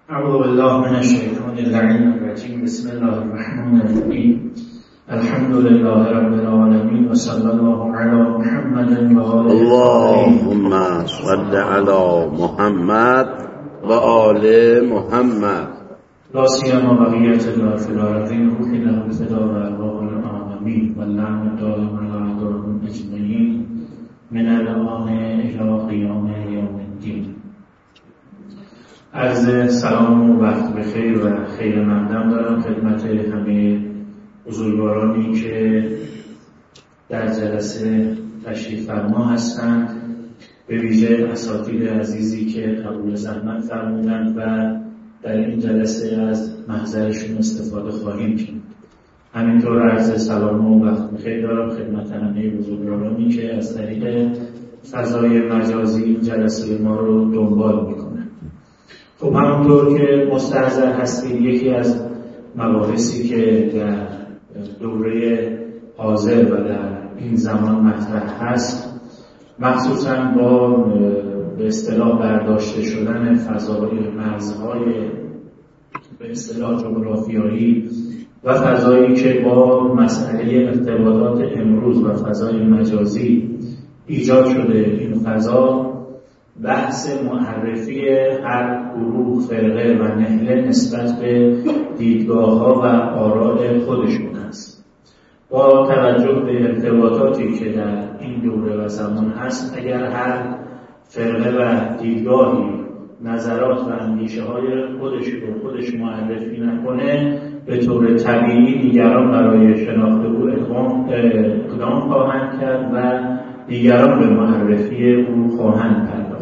اعوذ بالله من الشیطان اللعین الرجیم. بسم الله الرحمن الرحیم. الحمد لله رب العالمین و صلی الله علی محمد و آله. اللهم صل علی محمد و آل محمد. لا سیما بقیت الله فی الارضین روحی له الفدا و ارواح العالمین و اللعن الدائم علی اعدائهم اجمعین من الان الی قیام یوم الدین. عرض سلام و وقت بخیر و خیر مقدم دارم خدمت همه بزرگوارانی که در جلسه تشریف فرما هستند، به ویژه اساتید عزیزی که قبول زحمت فرمودند و در این جلسه از محضرشون استفاده خواهیم کرد. همینطور عرض سلام و وقت بخیر دارم خدمت همه بزرگوارانی که از طریق فضای مجازی این جلسه ما رو دنبال میکنند. خب همونطور که مستحضر هستید، یکی از مباحثی که در دوره حاضر و در این زمان مطرح هست، مخصوصا با به اصطلاح برداشته شدن فضای مرزهای به اصطلاح جغرافیایی و فضایی که با مسئله ارتباطات امروز و فضای مجازی ایجاد شده، این فضا بحث معرفی هر گروه، فرقه و نهله نسبت به دیدگاه‌ها و آراء خودشون است. با توجه به ارتباطاتی که در این دوره و زمان هست، اگر هر فرقه و دیدگاهی نظرات و اندیشه‌های خودش معرفی نکنه، به طور طبیعی دیگران برای شناخت او اقدام خواهند کرد و دیگران به معرفی او خواهند پرداخت.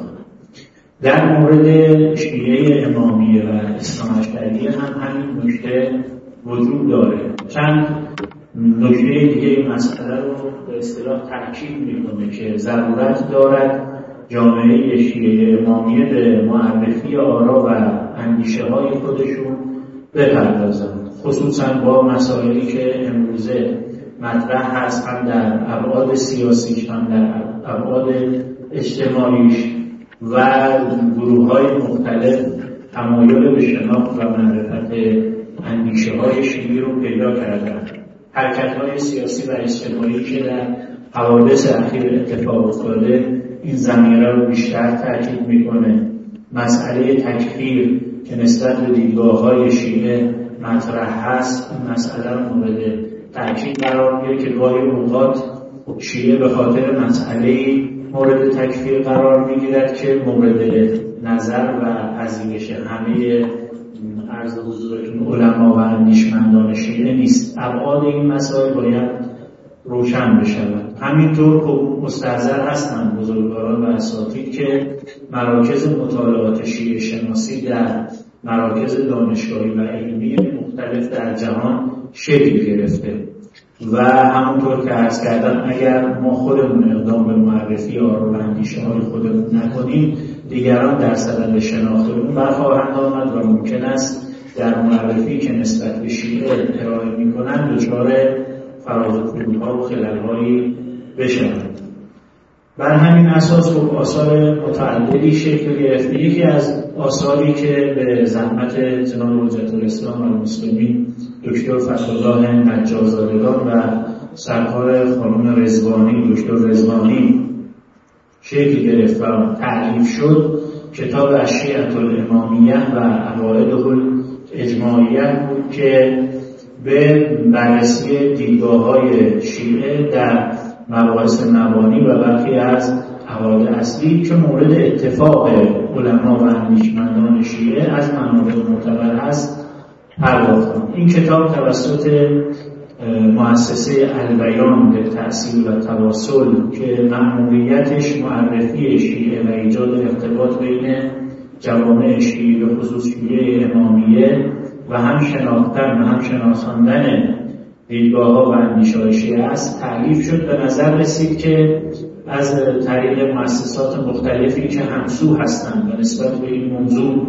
در مورد شیعه امامیه و اسلام اشعریه هم همین نکته وجود داره. چند نکته دیگه این مسئله رو به اصطلاح تاکید میکنه که ضرورت دارد جامعه شیعه امامیه به معرفی آرا و اندیشه های خودشون بپردازند، خصوصا با مسائلی که امروزه مطرح هست، هم در ابعاد سیاسیش هم در ابعاد اجتماعیش و گروه‌های مختلف تمایل به شناخت و معرفت اندیشه‌های شیعی رو پیدا کردند. حرکت‌های سیاسی و اجتماعی که در حوادث اخیر اتفاق افتاده این زمینه رو بیشتر تاکید می‌کنه. مسئله تکفیر که نسبت به دیدگاه‌های شیعه مطرح هست، این مسئله رو مورد تاکید قرار می‌گیره که گاهی اوقات شیعه به خاطر مسئله‌ای مورد تکفیر قرار می‌گیرد که مورد نظر و پذیرش همه عرض حضورتون علما و اندیشمندان شیعه نیست. ابعاد این مسائل باید روشن بشود. همینطور خب مستحضر هستند بزرگواران و اساتید که مراکز مطالعات شیعه شناسی در مراکز دانشگاهی و علمی مختلف در جهان شکل گرفته و همونطور که عرض کردم، اگر ما خودمون اقدام به معرفی آرا و اندیشه های خودمون نکنیم، دیگران در صدد شناخت اون برخواهند آمد و ممکن است در معرفی که نسبت به شیعه ارائه میکنند دچار فراز و فرودها و خلل‌هایی بشوند. بر همین اساس خب آثار متعددی شکل گرفته. یکی از آثاری که به زحمت جناب حجت الاسلام و المسلمین دکتر فتح‌الله نجارزادگان و سرکار خانم رضوانی، دکتر رضوانی شکل گرفت و تألیف شد، کتاب الشیعة الامامیه و عقایده الاجماعیه بود که به بررسی دیدگاه‌های شیعه در مباحث مبانی و برخی از عقاید اصلی که مورد اتفاق علما و اندیشمندان شیعه از منابع معتبر است پرداختند. این کتاب توسط مؤسسه البیان للتأصیل و تواصل که مأموریتش معرفی شیعه و ایجاد ارتباط بین جوامع شیعه و خصوص شیعه امامیه و هم شناختن و هم شناساندن دیدگاه‌ها و اندیشه‌های شیعه است تألیف شد. به نظر رسید که از طریق مؤسسات مختلفی که همسو هستند و نسبت به این موضوع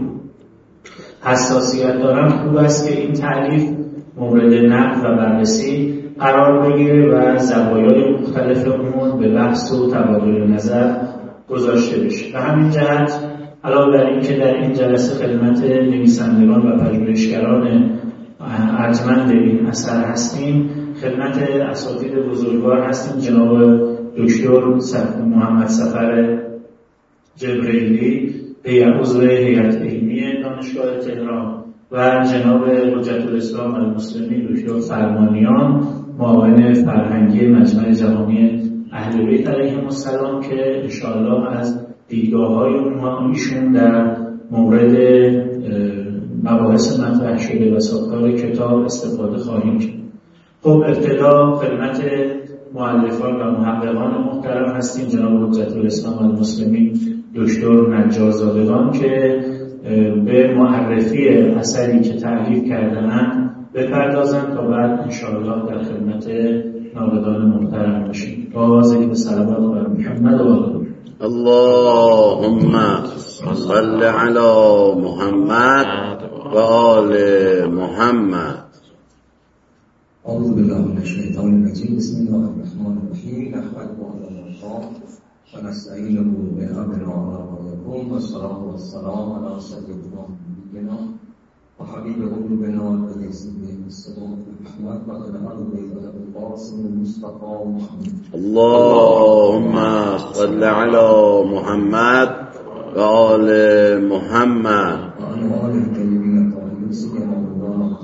حساسیت دارند، خوب است که این تألیف مورد نقد و بررسی قرار بگیره و زوایای مختلف اون به بحث و تبادل نظر گذاشته بشه. به همین جهت علاوه بر این که در این جلسه خدمت نویسندگان و پژوهشگران ارجمند این اثر هستیم، خدمت اساتید بزرگوار هستیم، جناب دکتر محمد صفر جبریلی عضو هیئت علمی دانشگاه تهران و جناب حجت الاسلام المسلمین دکتر فرمانیان معاون فرهنگی مجمع جهانی اهل بیت علیهم السلام که انشاءالله از دیدگاه‌های ایشون در مورد مباحث مطرح شده و ساختار کتاب استفاده خواهیم کرد. خب ابتدا خدمت مؤلفان و محققان محترم هستیم، جناب حجت الاسلام المسلمین دکتر نجارزادگان که به معرفی اثری که تألیف کرده‌اند بپردازند تا بعد انشاءالله در خدمت ناقدان محترم باشیم. با ذکر صلوات بر محمد و آله. اللهم صل علی محمد و آل محمد. اعوذ بالله من الشیطان الرجیم. بسم الله الرحمن الرحیم. نحمده و نستعینه بأمرنا وعلىكم والصلاة والسلام على سيدنا نبينا وحبيب قلوبنا وسيدنا محمد وعلى آله القاسم المصطفى محمد. اللهم صل على محمد و آل محمد وعلى آله الطيبين الطاهرين سيما مولانا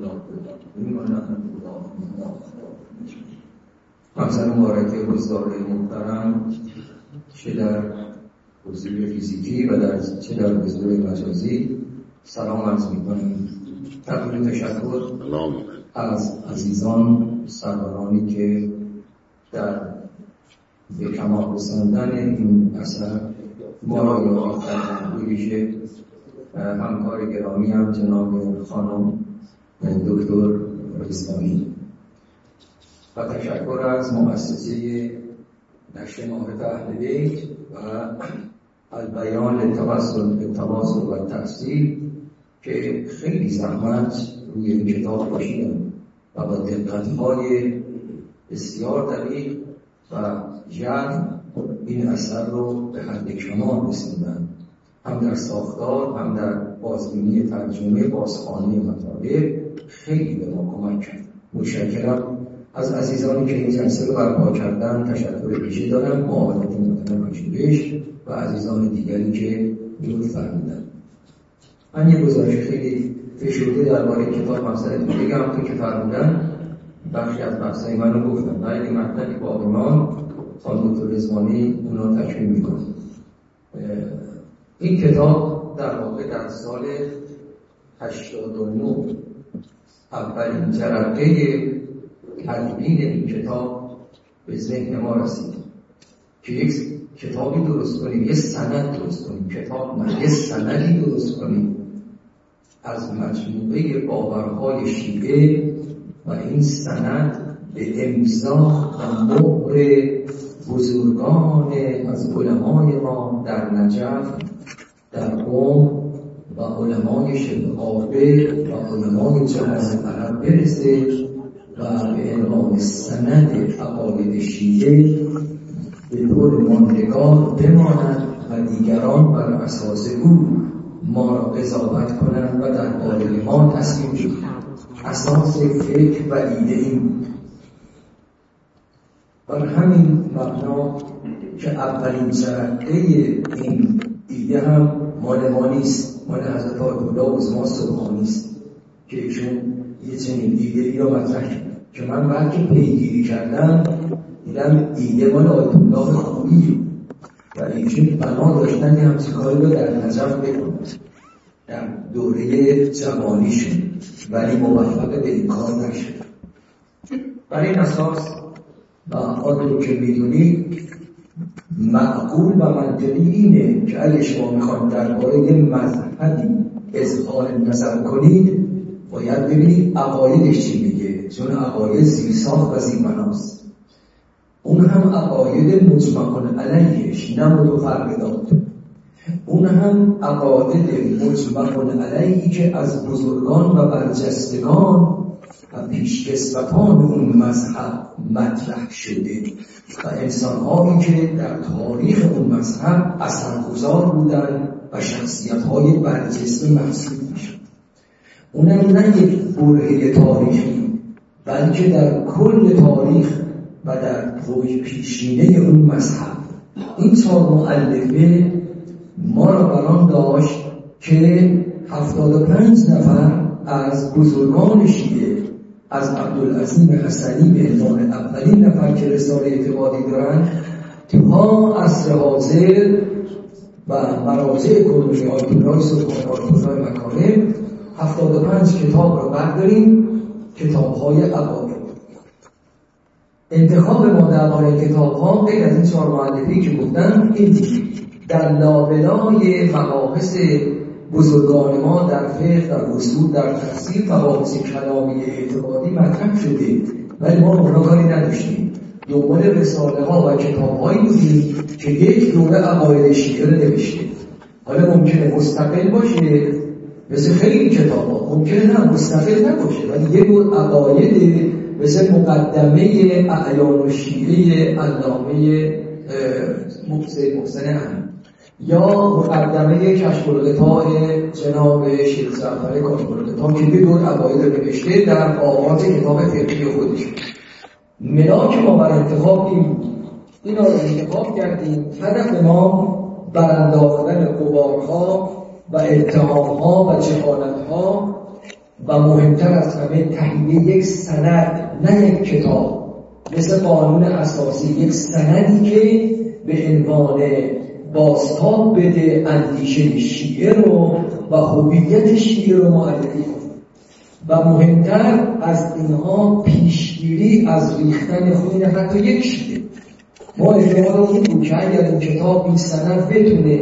همسر مبارک حضار محترم، چه در حضور فیزیکی و چه در حضور مجازی، سلام عرض می‌کنم. تقدیم تشکر از عزیزان سرورانی که در به کمال رساندن این اثر ما را یاری کردند. بویژه همکار گرامی هم جناب خانم دکتر اسلامی و تشکر از مؤسسه نشر معارف اهل بیت و البیان للتواصل و تفسیر که خیلی زحمت روی این کتاب کشیدن و با دقت‌های بسیار دقیق و جمع این اثر رو به حد کمال رسوندن، هم در ساختار هم در بازبینی ترجمه بازخوانی مطالب. خیلی به ما کمک کرد. متشکرم از عزیزانی که این جلسه رو برپا کردن. تشکر ویژه دارم معاونت محترم پژوهش و عزیزان دیگری که لطف فرمودن. من یه گزارش خیلی فشرده درباره کتاب مبصرتون بگم که فرمودن بخشی از بحثای منو گفتم. ولی مطلبی باقی ماند، خانم دکتر رضوانی اونا تکمیل میکنه. این کتاب در واقع در سال 89 اولین جرقه تدوین این کتاب به ذهن ما رسید که یک کتابی درست کنیم، یه سند درست کنیم، کتاب نه یه سندی درست کنیم از مجموعه باورهای شیعه و این سند به امضا و مهر بزرگان از علمای ما در نجف، در قم و علمای شبه عابر و علمای جهان عرب برسه و به عنوان سند عقاید شیعه به طور ماندگار بماند و دیگران بر اساس او ما را قضاوت کنند و در قالب ما تصمیم بگیرند. اساس فکر و ایده این بر همین مبنا که اولین جرقه این ایده هم مال ما نیست، مال حضرت آیت الله عظما سبحانی است که ایشون یه چنین ایده را مطرح کرد که من بعد که پیگیری کردم دیدم ایده مال آیت الله خویی و ایشون بنا داشتن که همچین کاری رو در نجف بکنن در دوره جوانیشون، ولی موفق به این کار نشد. برای این اساس و آنطور که میدونید معقول و منطقی اینه که اگه شما میخواید درباره یه مذهبی اظهار نظر کنید باید ببینید عقایدش چی میگه، چون عقاید زیرساخت و زیربناست. اون هم عقاید مجمع علیهش نه متفرقات، اون هم عقاید مجمع علیهی که از بزرگان و برجستگان و پیشکسوتان اون مذهب مطرح شده و انسان‌هایی که در تاریخ اون مذهب اثرگذار بودن و شخصیت‌های برجسته محسوب میشن. اونم نه یک برهه تاریخی، بلکه در کل تاریخ و در پیشینه اون مذهب. این 4 مؤلفه ما را بران داشت که 75 نفر از بزرگان شیعه، از عبدالعظیم حسنی به عنوان اولین نفر که رساله اعتقادی دارن، تا عصر حاضر و مراجع کنونی آیت‌الله سلطان آیت‌الله مکارم 75 کتاب را برداریم، کتاب‌های عقاید. انتخاب ما درباره کتاب‌ها غیر از این 4 مؤلفه‌ای که گفتم، این در لابلای مباحث بزرگان ما در فقه، در اصول، در تفسیر، مباحث کلامی اعتقادی مطرح شده، ولی ما اونا کاری نداشتیم. دنبال رساله ها و کتاب هایی بودیم که یک دوره عقاید شیعه رو نوشته. حالا ممکنه مستقل باشه مثل خیلی کتاب ها، ممکنه نه مستقل نباشه، ولی یک دور عقاید مثل مقدمه اعیان و شیعه علامه محسن احمد، یا مقدمه کشف الغطاء جناب شیخ زعفر کاشف‌الغطاء که یک دور عقاید رو نوشته در آغاز کتاب فقهی خودش. ملاک ما بر انتخاب اینا رو انتخاب کردیم. هدف ما برانداختن غبارها و اتهامها و جهالتها و مهمتر از همه تهیه یک سند، نه یک کتاب مثل قانون اساسی، یک سندی که به عنوان بازتاب بده اندیشه شیعه رو و هویت شیعه رو معرفی کنه و مهمتر از اینها پیشگیری از ریختن خون حتی یک شیعه. ما احتمال این بود که اگر این کتاب این سند بتونه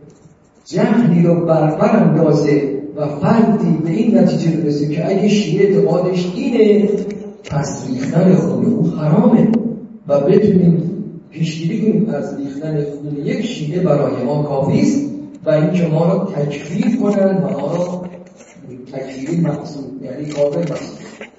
جهلی رو براندازه و فردی به این نتیجه برسه که اگه شیعه اعتقادش اینه پس ریختن خون او حرامه و بتونیم پیشگیری کنیم از ریختن خون یک شیعه برای ما کافی است و اینکه ما را تکفیر کنن و ما را تکفیری محسوب، یعنی کافر محسوب.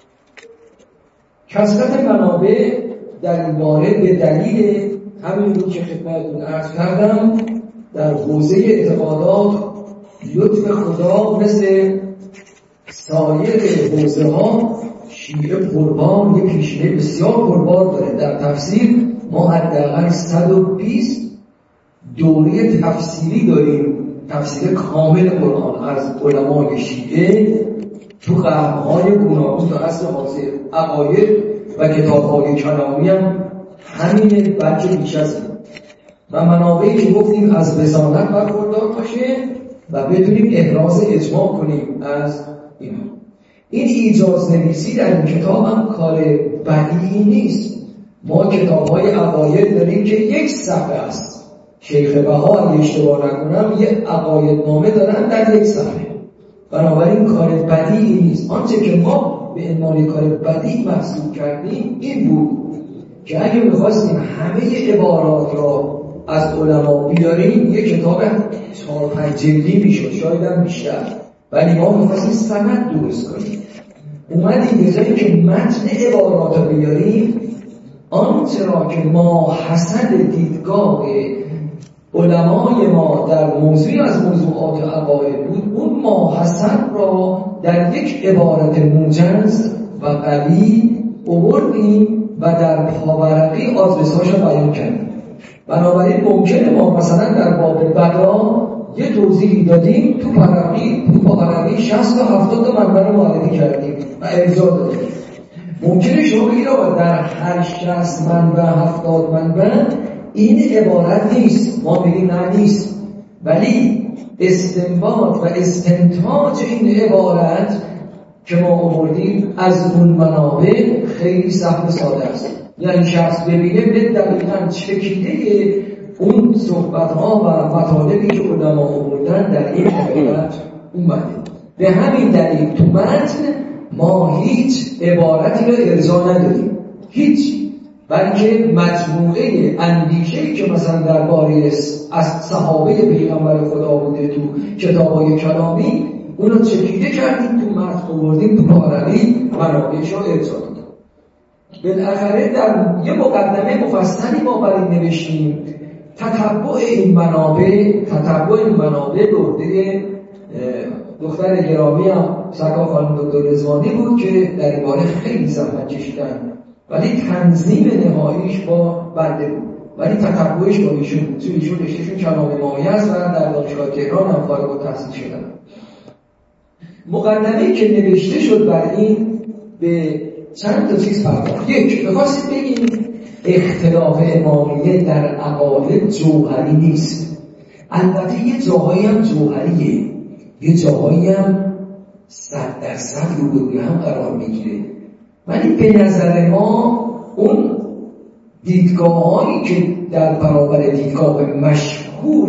کثرت منابع در این باره به دلیل همین رو که خدمتتون عرض کردم، در حوزه اعتقادات لطف خدا مثل سایر حوزه ها شیعه پربار یک پیشینه بسیار پربار داره. در تفسیر ما حداقل 120 دوره تفسیری داریم، تفسیر کامل قرآن از علمای شیعه تو قرن‌های گوناگون تا عصر حاضر. عقاید و کتاب‌های کلامی هم همینه، بلکه بیش از این. و منابعی که گفتیم از رسالت برخوردار باشه و بتونیم احراز اجماع کنیم از اینا. این ایجاز نویسی در این کتاب هم کار بدیعی نیست. ما کتاب‌های عقاید داریم که یک صفحه است. شیخ بها اگه اشتباه نکنم یه عقاید نامه دارن در یک صفحه. بنابراین کار بدیعی نیست. آنچه که ما به عنوان کار بدیع محسوب کردیم این بود که اگه می‌خواستیم همه عبارات را از علما بیاریم یک کتاب 4-5 جلدی میشد، شاید هم بیشتر، ولی ما می‌خواستیم سند درست کنیم. اومدیم به جایی که متن عبارات رو بیاریم، آنچه را که ما حسد دیدگاه علمای ما در موضوعی از موضوعات عقاید بود، اون ما حسد را در یک عبارت موجز و قوی آوردیم و در پاورقی آدرس‌هاش رو بیان کردیم. بنابراین ممکنه ما مثلا در باب بدا یه توضیحی دادیم، تو پاورقی 60 تا 70 تا منبع رو معرفی کردیم و ارجاع دادیم. ممکنه شما بگید آقا در هر 60 منبع 70 منبع این عبارت نیست، ما میگیم نه نیست، ولی استنباط و استنتاج این عبارت که ما آوردیم از اون منابع خیلی سخت و ساده است. یعنی شخص ببینه به دقیقاً چکیده اون صحبت‌ها و مطالبی که علما آوردن در این عبارت اومده. به همین دلیل تو متن ما هیچ عبارتی رو ارجاع ندادیم، هیچ، بلکه مجموعه اندیشه‌ای که مثلا درباره از صحابه پیغمبر خدا بوده تو کتاب‌های کلامی، اونو چکیده کردیم تو متن آوردیم تو پاورقی منابعش رو ارجاع دادیم. بالاخره در یه مقدمه مفصلی ما برای نوشتیم تتبع این منابع به عهده دختر گرامی هم سرکار خانم دکتر رضوانی بود که در این باره خیلی زحمت کشیدن، ولی تنظیم نهاییش با بنده بود، ولی تتبعش با ایشون بود. چون ایشون رشتهشون کلام امامی است و در دانشگاه تهران هم فارغ التحصیل شدن. مقدمه‌ای که نوشته شد بر این به چند تا چیز پرداخت. یک، بخواستید بگیم اختلاف امامیه در عقاید جوهری نیست. البته یه جاهایی هم جوهریه، یه جاهایی هم 100% روبروی هم قرار میگیره، ولی به نظر ما اون دیدگاه‌هایی که در برابر دیدگاه مشهور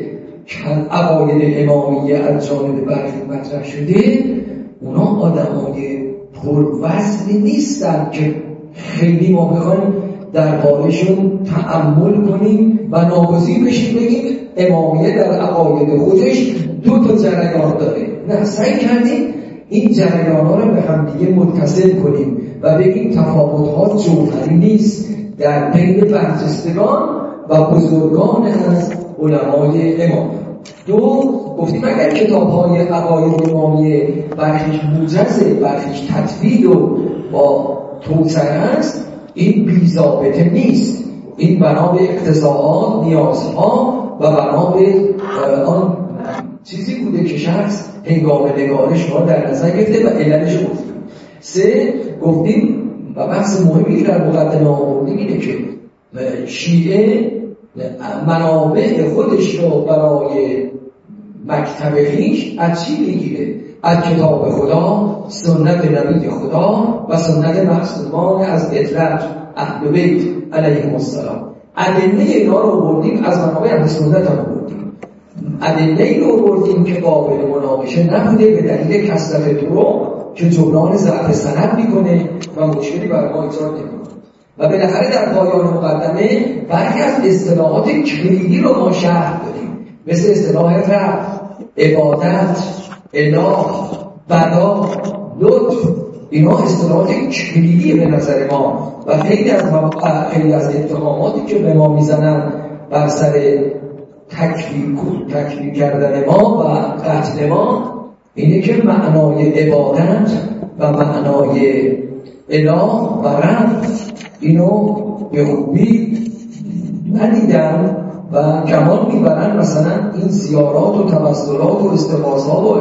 عقاید امامیه از جانب برخی مطرح شده، اونا آدمای پروزنی نیستن که خیلی ما بخوایم دربارشون تأمل کنیم و ناگزیر بشیم بگیم امامیه در عقاید خودش 2 جریان داره. نه، سعی کردیم این جریان‌ها رو به هم دیگه متصل کنیم و بگیم تفاوت‌ها جوهری نیست در بین برجستگان و بزرگان از علمای امام. 2، گفتیم اگر کتاب‌های عقاید امامیه برخیش موجزه، برخیش تطویل و با توسعه است، این بی‌ضابطه نیست. این بنا به اقتضاعات، نیازها و بنا به آن چیزی بوده که شخص هنگام نگارش ما در نظر گرفته و علتش گفتیم. 3، گفتیم و بحث مهمی که در مقدمه آوردیم اینه که شیعه منابع خودش رو برای مکتب خویش از چی میگیره؟ از کتاب خدا، سنت نبی خدا و سنت معصومان از اطلاق اهل بیت علیهم السلام. ادله اینا رو آوردیم، از منابع اهل سنت هم آوردیم. ادله ای رو آوردیم که قابل مناقشه نبوده به دلیل کثرت طرق که جبران ضعف سند میکنه و مشکلی برای ما ایجاد نمیکنه. و بالاخره در پایان مقدمه برخی از اصطلاحات کلیدی رو ما شرح دادیم، مثل اصطلاح رفع، عبادت، اله، بدا، لطف. اینا اصطلاحات کلیدی به نظر ما و خیلی از اتهاماتی که به ما میزنن بر سر تکفیر کردن ما و قتل ما اینه که معنای عبادت و معنای اله و رفع اینو به خوبی ندیدن و کمال میبرن. مثلا این زیارات و توسلات و استغاثات و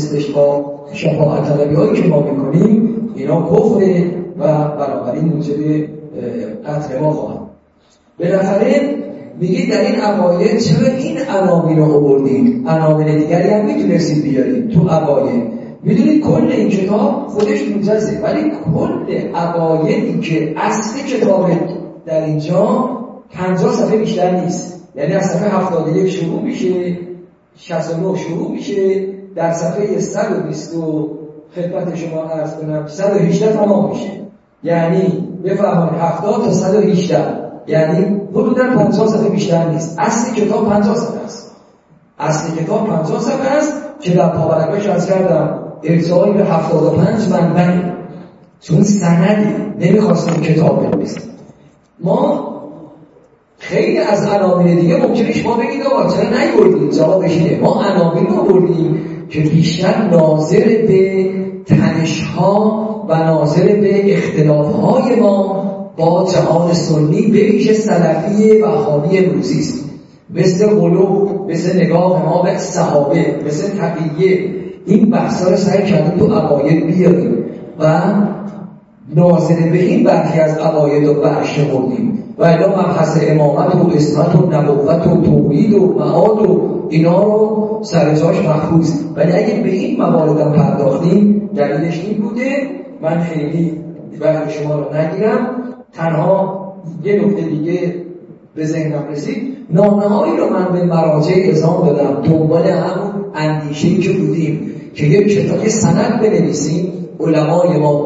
شفاعت طلبی هایی که ما میکنیم اینا کفره و بنابراین موجب قتل ما خواهد. بالاخره میگید در این عقاید چرا این عناوین رو آوردید؟ عناوین دیگری هم میتونستید بیارید تو عقاید. میدونید کل این کتاب خودش موجزه، ولی کل عقایدی که اصل کتاب در اینجا 50 صفحه بیشتر نیست. یعنی از صفحه 71 شروع میشه، 69 شروع میشه، در صفحه 120 خدمت شما عرض کنم 118 تمام میشه. یعنی بفرمایید 70 تا 118، یعنی حدوداً 50 صفحه بیشتر نیست. اصل کتاب 50 صفحه است. اصل کتاب 50 صفحه است که در پاورقش از کردم ارجاعی به 75 منبع، چون سندی نمیخواستیم کتاب بنویسیم. ما خیلی از عناوین دیگه ممکنه شما بگید آقا چرا نیوردید؟ جوابش اینه ما عناوین رو بردیم که بیشتر ناظر به تنش‌ها و ناظر به اختلاف‌های ما با جهان سنی به ویژه سلفی وهابی امروزی است. مثل غلو، مثل نگاه ما به صحابه، مثل تقیه. این بحثا رو سعی کردیم تو عقاید بیاریم و ناظر به این برخی از عقاید رو برشمردیم و الا مبحث امامت و اسمت و نبوت و توحید و معاد و اینا رو سر جاش محفوظ. ولی اگه به این موارد پرداختیم دلیلش این بوده. من خیلی وقت شما رو نگیرم، تنها یه نکته دیگه به ذهنم رسید. نامه‌هایی رو من به مراجع اعزام دادم دنبال همون اندیشه‌ای که بودیم که یک کتاب سند بنویسیم، علمای ما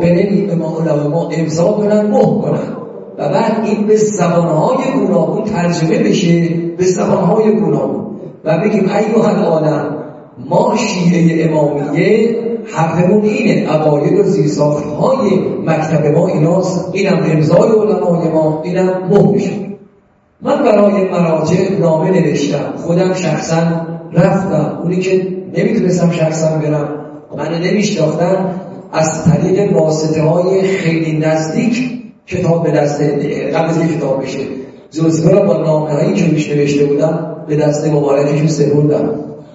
امضا کنن، مهر کنن و بعد این به زبانهای گوناگون ترجمه بشه، به زبانهای گوناگون و بگیم ایها العالم ما شیعه امامیه حقمون اینه، عقاید و زیرساختهای مکتب ما ایناست، اینم امضای علمای ما، اینم مهر بشه. من برای مراجع نامه نوشتم، خودم شخصا رفتم، اونی که نمیتونستم شخصا برم، من نمیشناختم، از طریق واسطه های خیلی نزدیک کتاب به دست، قبل از اینکه کتاب بشه زوزگاه را با نامه هایی که روش نوشته بودم به دست مبارکشون سپردم.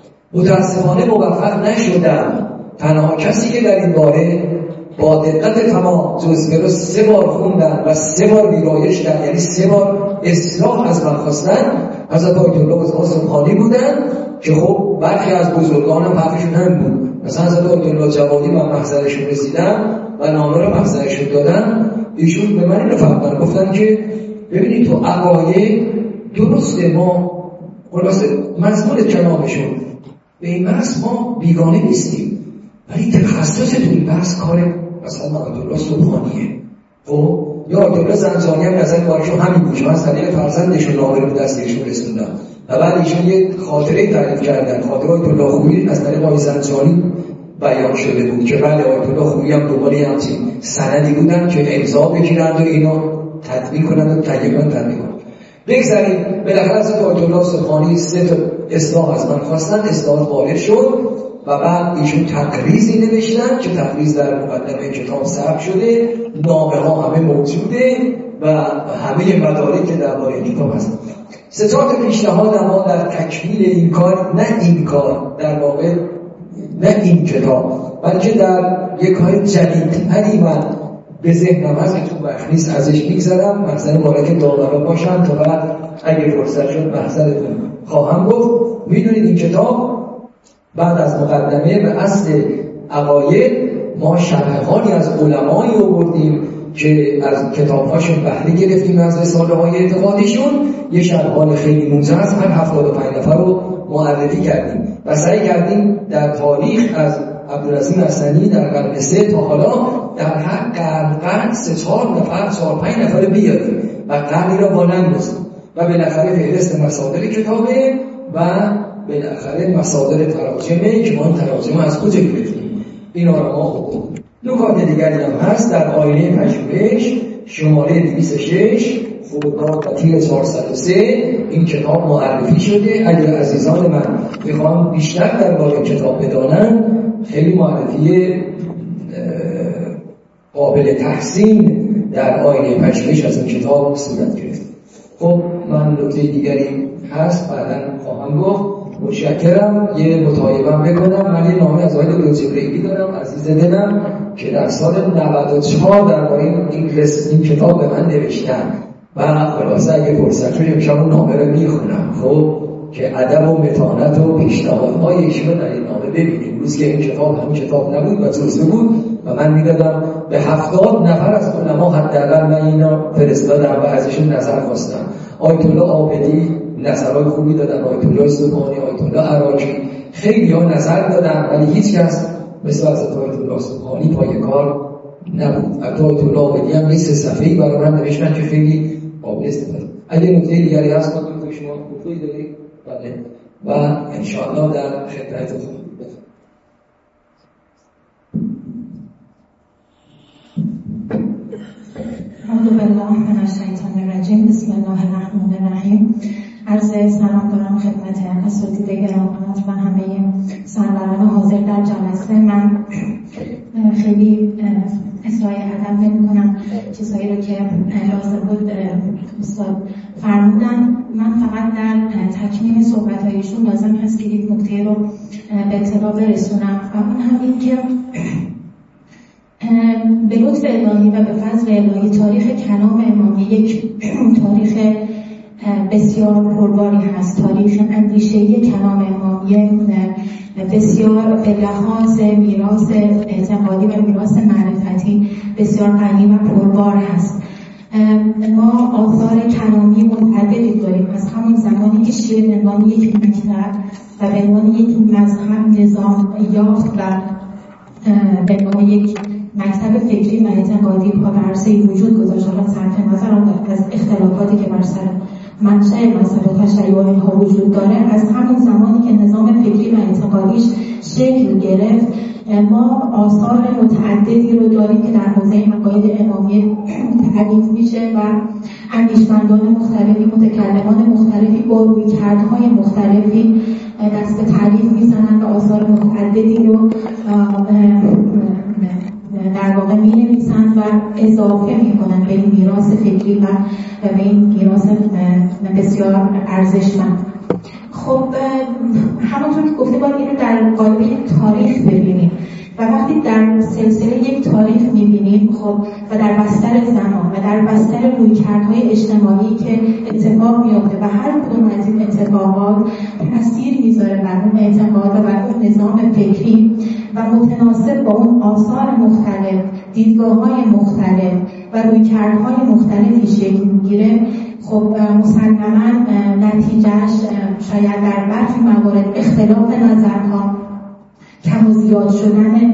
متاسفانه موفق نشدم. تنها کسی که در این باره با دقت تمام جزوه رو 3 بار خوندن و 3 بار ویرایش کردن، یعنی 3 بار اصلاح از من خواستن، حضرت آیت الله سبحانی بودن که خب برخی از بزرگان هم حرفشون هم بود. مثلا حضرت آیت الله جوادی من محضرشون رسیدم و نامه رو محضرشون دادن، ایشون به من اینو فهمدن، گفتن که ببینید تو عقاید درسته، ما خلاصه مضمون کلامشون به این بحث ما بیگانه نیستیم، ولی تخصص تو این بحث کار مثلا آیت الله سبحانیه. خب یا آیت الله زنجانی هم نظر کارشون همین بود، من از طریق فرزندشون نامه رو به دست ایشون رسوندم و بعد ایشون یه خاطره تعریف کردن، خاطره آیت الله خویی از طریق آیت زنجانی بیان شده بود که بعد آیت الله خویی هم دنبال همچین سندی بودن که امضا بگیرند و اینو تطبیق کنند و تقریبا تطبیق کنند. بگذاریم بالاخره از آیت الله سبحانی 3 تا اصلاح از من خواستن، اصلاح وارد شد و بعد ایشون تقریزی نوشتن که تقریز در مقدمه کتاب ثبت شده، نامه ها همه موجوده و همه مدارک که درباره کتاب هست. 3 تا پیشنهاد ما در تکمیل این کار، نه این کار در واقع، نه این کتاب، بلکه در یک کار جدیدتری من به ذهنم هست که تو وقت نیست ازش میگذرم، محضر مبارک داورا باشم تا بعد اگه فرصت شد محضرتون خواهم گفت. میدونید این کتاب بعد از مقدمه به اصل عقاید ما شرحهانی از علمایی آوردیم که از کتاب‌هاشون بهره گرفتیم، از رساله‌های اعتقادیشون یه شرحال خیلی موزه هر 75 نفر رو معرفی کردیم و سعی کردیم در تاریخ از عبدالعظیم حسنی در قرن 3 تا حالا در هر قرن 3-4 نفر 4-5 نفر بیاریم و قرنی را بلند بزنیم و بالاخره فهرست مصادر کتابه و بالاخره مصادر تراجمه که ما این تراجمه از کجا گرفتیم اینا رو ما خوب. نکات دیگری هم هست در آینه پژوهش شماره 206 خرداد و تیر 403 این کتاب معرفی شده. اگر عزیزان من بخوام بیشتر درباره کتاب بدانن خیلی معرفی قابل تحسین در آینه پژوهش از این کتاب صورت گرفت. خب من نکته دیگری هست بعداً خواهم گفت. متشکرم. یه مطالبه بکنم. من یه نامه از آقای دکتر جبرئیلی دارم عزیز دلم که در سال 94 درباره این کتاب به من نوشتن و خلاصه اگه فرصت شد امشب اون نامه رو میخونم، خب که ادب و متانت و پیشنهادهای ایشون در این نامه ببینیم. روز که این کتاب همین کتاب نبود و جزوه بود و من میدادم به 70 نفر از علما حداقل من اینا فرستادم و ازشون نظر خواستم. آیت الله عابدی نظرهای خوبی دادن، آیت الله سبحانی، آیت الله عراقی، خیلی ها نظر دادن ولی هیچ کس مثل حضرت آیت الله سبحانی پای کار نبود. حتی آیت الله عابدی هم یه 3 صفحه‌ای برای من نوشتن که خیلی قابل استفاده. اگه نکته دیگری هست که شما گفتید دارید بله و ان شاء الله در خدمتتون باشم. اعوذ بالله من الشیطان الرجیم. بسم الله الرحمن الرحیم. عرض سلام دارم خدمت اساتید گرامی و همه سروران حاضر در جلسه. من خیلی اصلاح ادب نمی‌کنم، چیزایی رو که لازم بود استاد فرمودن. من فقط در تکمیل صحبت‌هایشون لازم هست که یک نکته رو به اطلاع برسونم و اون همین که به لطف الهی و به فضل الهی تاریخ کلام امامی یک تاریخ بسیار پرباری هست. تاریخ اندیشه‌ای کلام امامی بسیار به لحاظ میراث اعتقادی و میراث معرفتی بسیار غنی و پربار هست. ما آثار کلامی متعددی داریم از همون زمانی که شیعه به عنوان یک مکتب و به عنوان یک مذهب نظام یافت و به عنوان یک مکتب فکری و اعتقادی پا بر عرصه وجود گذاشت، صرف نظر از اختلافاتی که بر سر منشأ مذهب تشیع اینها وجود داره، از همون زمانی که نظام فکری و اعتقادیش شکل گرفت ما آثار متعددی رو داریم که در حوزه عقاید امامیه تعریف میشه و اندیشمندان مختلفی، متکلمان مختلفی با رویکردهای مختلفی دست به تعریف میزنن و آثار متعددی رو در واقع می‌نویسن و اضافه میکنن به این میراث فکری و به این میراث بسیار ارزشمند. خب همونطور که گفته باید این رو در قالب یک تاریخ ببینیم و وقتی در سلسله یک تاریخ میبینیم خب و در بستر زمان و در بستر رویکردهای اجتماعی که اتفاق میفته و هر کدوم از این اتفاقات تأثیر میذاره بر اون اعتقاد و بر اون نظام فکری و متناسب با اون آثار مختلف، دیدگاه‌های مختلف و رویکردهای مختلفی شکل میگیره، خب مسلماً نتیجهش شاید در برخی موارد اختلاف نظرها، کم و زیاد شدن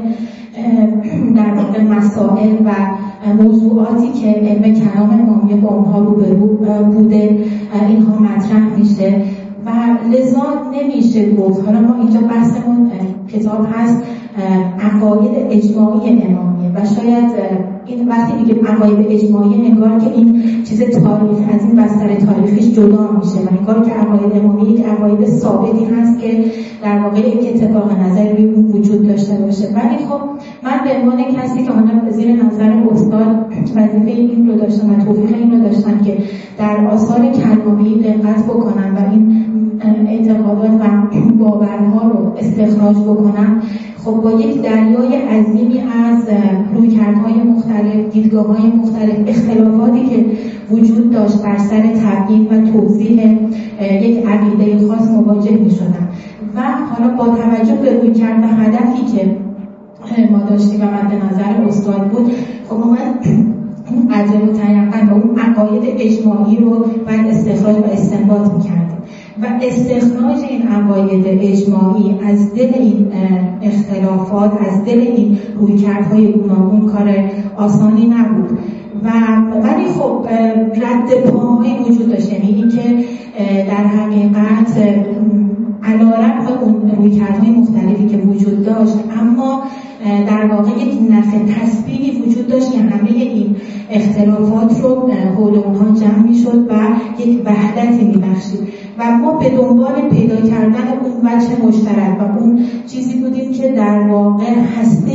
در واقع مسائل و موضوعاتی که علم کلام امامیه با اونها روبرو بوده اینها مطرح میشه و لذا نمیشه گفت. حالا ما اینجا بحثمون کتاب هست عقاید اجماعی امامیه و شاید این وقتی میگیم عقاید اجماعی انگار که این چیز تاریخ از این بستر تاریخیش جدا میشه و انگار که عقاید امامیه یک عقاید ثابتی هست که در واقع یک اتفاق نظری وجود داشته باشه. ولی خب من به عنوان کسی که حالا زیر نظر استاد وظیفه این رو داشتم و توفیق این رو داشتم که در آثار کلامی دقت بکنم و این اعتقادات و باورها رو استخراج بکنم، خب با یک دریای عظیمی از رویکردهای مختلف، دیدگاه‌های مختلف، اختلافاتی که وجود داشت بر سر تبیین و توضیح یک عقیده خاص مواجه می‌شدم و حالا با توجه به رویکرد و هدفی که ما داشتیم و مد نظر استاد بود، خب ما اون قدر متیقن و اون عقاید اجماعی رو باید استخراج و استنباط می‌کردیم و استخراج این عقاید اجماعی از دل این اختلافات، از دل این رویکردهای گوناگون کار آسانی نبود ولی خب رد پاهایی وجود داشت، یعنی این که در حقیقت علیرغم اون رویکردهای مختلفی که وجود داشت اما در واقع یک نفع تثبیتی وجود داشت که همه این اختلافات رو حول اونها جمع میشد و یک وحدتی میبخشید و ما به دنبال پیدا کردن اون وجه مشترک و اون چیزی بودیم که در واقع هسته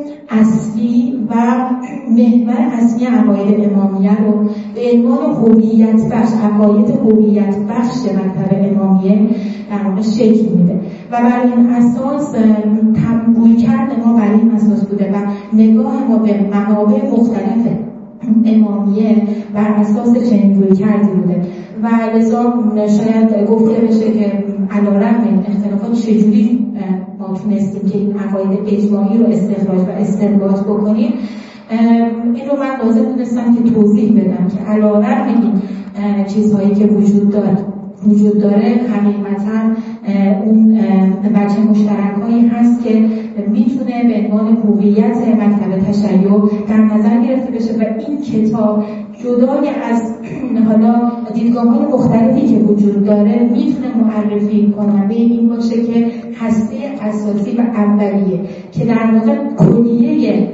اصلی و محور اصلی عقاید امامیه رو به عنوان هویت بخش، عقاید هویت بخش مکتب امامیه در واقع شکل میده و بر این اساس رویکرد ما بر این اساس بوده و نگاه ما به منابع مختلف امامیه بر اساس چنین رویکردی بوده و لذا شاید گفته بشه که علیرغم این اختلافات چجوری ما تونستیم که این عقاید اجماعی رو استخراج و استنباط بکنیم. این رو من لازم دونستم که توضیح بدم که علیرغم این چیزهایی که وجود داره حقیقتا اون وجه مشترک‌هایی هست که میتونه به عنوان هویت مکتب تشیع در نظر گرفته بشه و این کتاب جدای از حالا دیدگاه‌های مختلفی که وجود داره میتونه معرفی کننده این باشه که هسته اساسی و اولیه که در واقع کلیه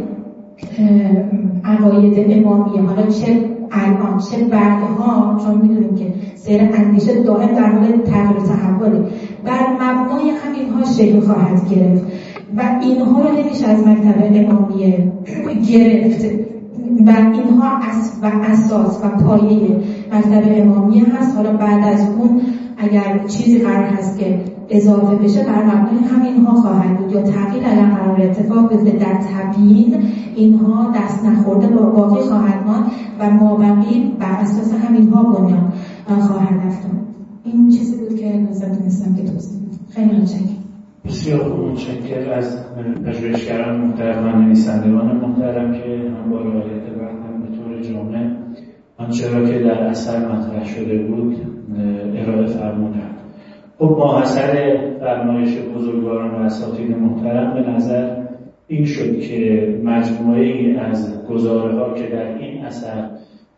عقاید امامیه، حالا چه الان چه بعدها، چون میدونیم که سیر اندیشه دائم در حال تغییر و تحوله، بر مبنای همینها شکل خواهد گرفت و اینها رو نمیشه از مکتب امامیه گرفت و اینها اساس و پایه مکتب امامیه هست. حالا بعد از اون اگر چیزی قرار هست که اضافه بشه بر مبنای همینها خواهد بود یا تغییر اگر قرار اتفاق بیفته در تبیین اینها دست نخورده باقی خواهد ماند و مابقی بر اساس همینها بنیان خواهد رفت. این چیزی بود که لازم دونستم که توضیح بدم. خیلی متشکرم. بسیار متشکرم از پژوهشگران محترم و نویسندگان محترم که هم با رعایت وقت هم به طور جامع آنچه را که در اثر مطرح شده بود ارائه فرمودند. خب ماحصل فرمایش بزرگواران و اساتید محترم به نظر این شد که مجموعه‌ای از گزاره‌ها که در این اثر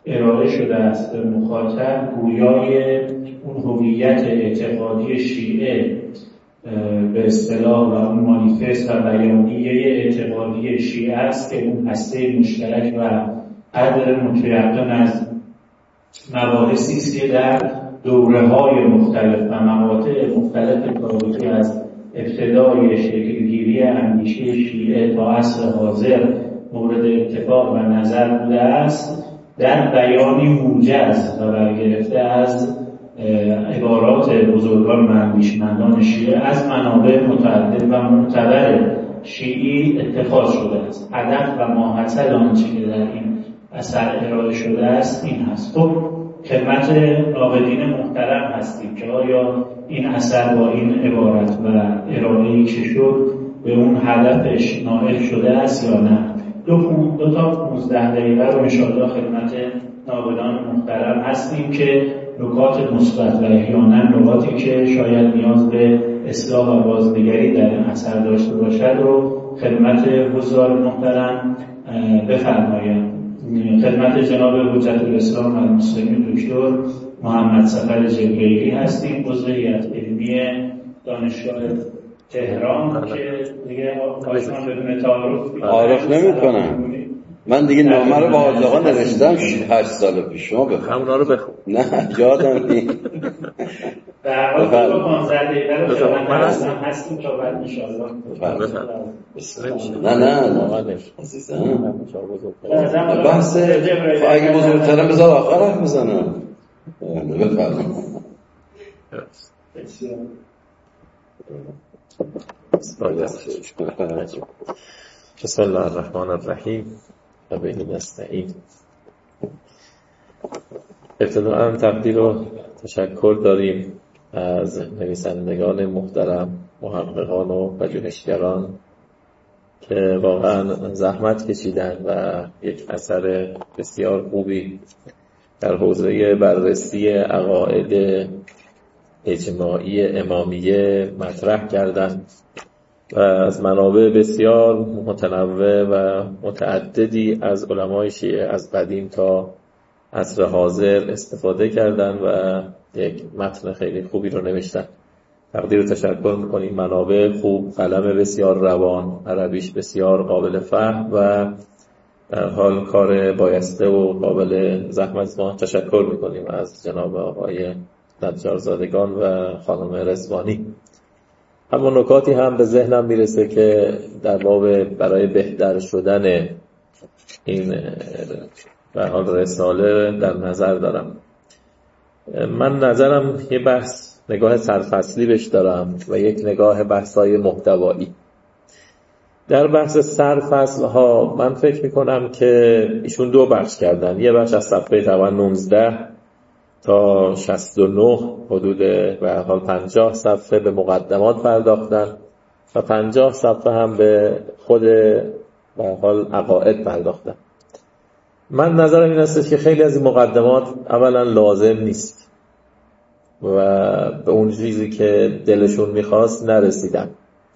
ارائه شده است به مخاطب گویای اون هویت اعتقادی شیعه به اصطلاح و اون مانیفست و بیانیه اعتقادی شیعه است که اون هسته مشترک و قدر متیقن از مباحثی است که در دوره‌های مختلف و مقاطع مختلف تاریخی از ابتدای شکلگیری اندیشه شیعه تا عصر حاضر مورد اتفاق و نظر بوده است، در بیانی موجز و برگرفته از عبارات بزرگان و اندیشمندان شیعه از منابع متعدد و معتبر شیعی اتخاذ شده است. هدف و ماحصل آنچه که در این اثر ارائه شده است این هست. خب خدمت ناقدین محترم هستیم که آیا این اثر با این عبارت و ارائه‌ای که شد به اون هدفش نائل شده است یا نه. دو تا 15 دقیقه رو انشاءالله خدمت ناقدان محترم هستیم که نکات مثبت و احیانا نکاتی که شاید نیاز به اصلاح و بازنگری در این اثر داشته باشد رو خدمت حضار محترم بفرمایند. خدمت جناب حجت الاسلام المسلمین دکتر محمد سفر جبریلی هستیم، عضو هیئت علمی دانشگاه تهران که دیگه آقایان بدون تعارف نمی‌کنم. من دیگه نامه رو با حاج آقا نوشتم 8 سال پیش. شما بخون. همونا رو بخون. نه یادم نیست. در واقع 15 دقیقه رو خدمت هستیم تا بعد ان شاءالله. نه عزیزم. بحث اگه بزرگترم بذار آخر حرف بزنم. بفرمایید. بسم الله الرحمن الرحیم و به نستعین. ابتداء تقدیر و تشکر داریم از نویسندگان محترم، محققان و پژوهشگران که واقعا زحمت کشیدن و یک اثر بسیار خوبی در حوزه بررسی عقاید اجماعی امامیه مطرح کردند و از منابع بسیار متنوع و متعددی از علمای شیعه از قدیم تا عصر حاضر استفاده کردند و یک متن خیلی خوبی رو نوشتن. تقدیر و تشکر می‌کنیم. منابع خوب، قلم بسیار روان، عربیش بسیار قابل فهم و در حال کار بایسته و قابل زحمت. ما تشکر می‌کنیم از جناب آقای نجارزادگان و خانم رضوانی. اما نکاتی هم به ذهنم میرسه که در باب برای بهتر شدن این به حال رساله در نظر دارم. من نظرم یه بحث نگاه سرفصلی بهش دارم و یک نگاه بحثای محتوایی. در بحث سرفصل ها من فکر میکنم که ایشون دو بخش کردن. یه بخش از صفحه تقریبا 19 تا 69 حدود به حال 50 صفحه به مقدمات پرداختن و 50 صفحه هم به خود به حال عقاید پرداختن. من نظرم این است که خیلی از این مقدمات اولا لازم نیست و به اون چیزی که دلشون میخواست نرسیدن.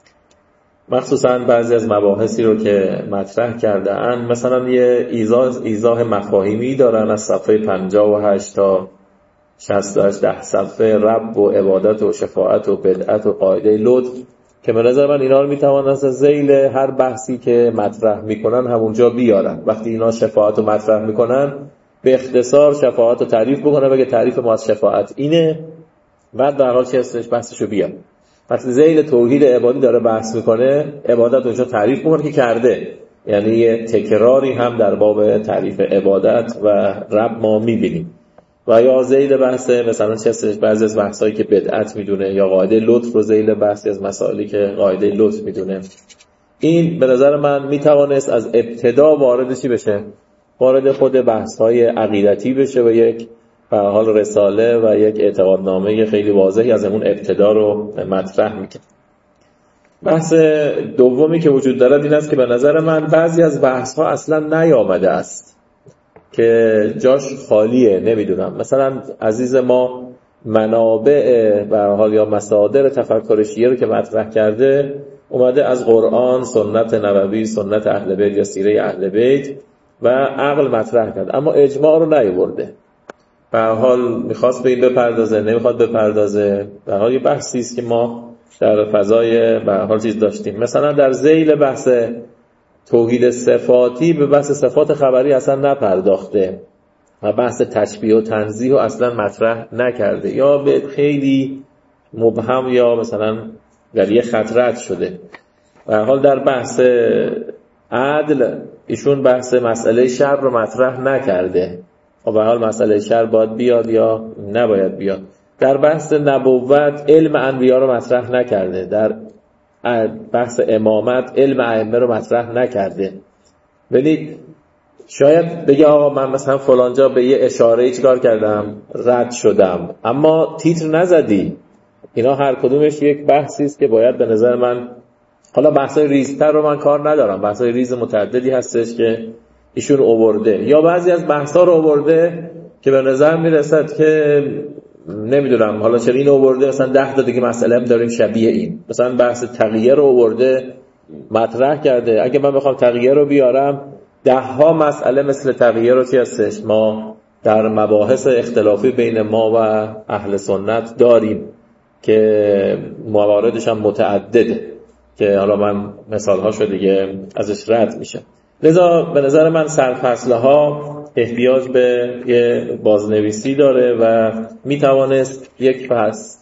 مخصوصا بعضی از مباحثی رو که مطرح کرده اند، مثلا یه ایضاح مفاهیمی دارن از صفحه 58 تا 68 10 صفحه رب و عبادت و شفاعت و بدعت و قاعده لطف که به نظر من اینا رو میتوان از ذیل هر بحثی که مطرح میکنن همونجا بیارن. وقتی اینا شفاعت رو مطرح میکنن به اختصار شفاعت رو تعریف بکنن، بگه تعریف ما از شفاعت اینه، بعد در حال چه هستش بحثشو بیان. وقتی ذیل توحید عبادی داره بحث میکنه، عبادت اونجا تعریف بکنه که کرده، یعنی یه تکراری هم در باب تعریف عبادت و رب ما میبینیم. و یا ذیل بحث مثلا چه هستش بعضی از بحثایی که بدعت میدونه، یا قاعده لطف رو ذیل بحثی از مسائلی که قاعده لطف میدونه. این به نظر من میتوانست از ابتدا واردشی بشه، وارد خود بحث‌های عقیدتی بشه و یک به حال رساله و یک اعتقادنامه خیلی واضحی از همون ابتدا رو مطرح میکنه. بحث دومی که وجود دارد این است که به نظر من بعضی از بحث‌ها اصلا نیامده است که جاش خالیه. نمیدونم، مثلا عزیز ما منابع به حال یا مصادر تفکر شیعه رو که مطرح کرده اومده از قرآن، سنت نبوی، سنت اهل بیت یا سیره اهل بیت و عقل مطرح کرد، اما اجماع رو نیاورده. به هر حال میخواست به این بپردازه، نمیخواد بپردازه. به هر حال یه بحثی است که ما در فضای به هر حال چیز داشتیم. مثلا در ذیل بحث توحید صفاتی به بحث صفات خبری اصلا نپرداخته و بحث تشبیه و تنزیه رو اصلا مطرح نکرده، یا به خیلی مبهم یا مثلا در یه خط رد شده. به هر حال در بحث عدل ایشون بحث مسئله شر رو مطرح نکرده. و به هر حال مسئله شر باید بیاد یا نباید بیاد. در بحث نبوت علم انبیا رو مطرح نکرده. در بحث امامت علم ائمه رو مطرح نکرده. ولی شاید بگه آقا من مثلا فلانجا به یه اشاره چیکار کردم، رد شدم، اما تیتر نزدی. اینا هر کدومش یک بحثی است که باید به نظر من، حالا بحثای ریزتر رو من کار ندارم، بحثای ریز متعددی هستش که ایشون آورده، یا بعضی از بحثا رو آورده که به نظر میرسد که نمیدونم حالا چرا این آورده، مثلا 10 تا دیگه مسئله هم داریم شبیه این، مثلا بحث تغییر رو آورده مطرح کرده. اگه من بخوام تغییر رو بیارم 10 ها مسئله مثل تغییر رو چی هستش ما در مباحث اختلافی بین ما و اهل سنت داریم که مواردش هم متعدده که حالا من مثالهاشو دیگه ازش رد میشه. لذا به نظر من سرفصلها احتیاج به یه بازنویسی داره و میتوانست یک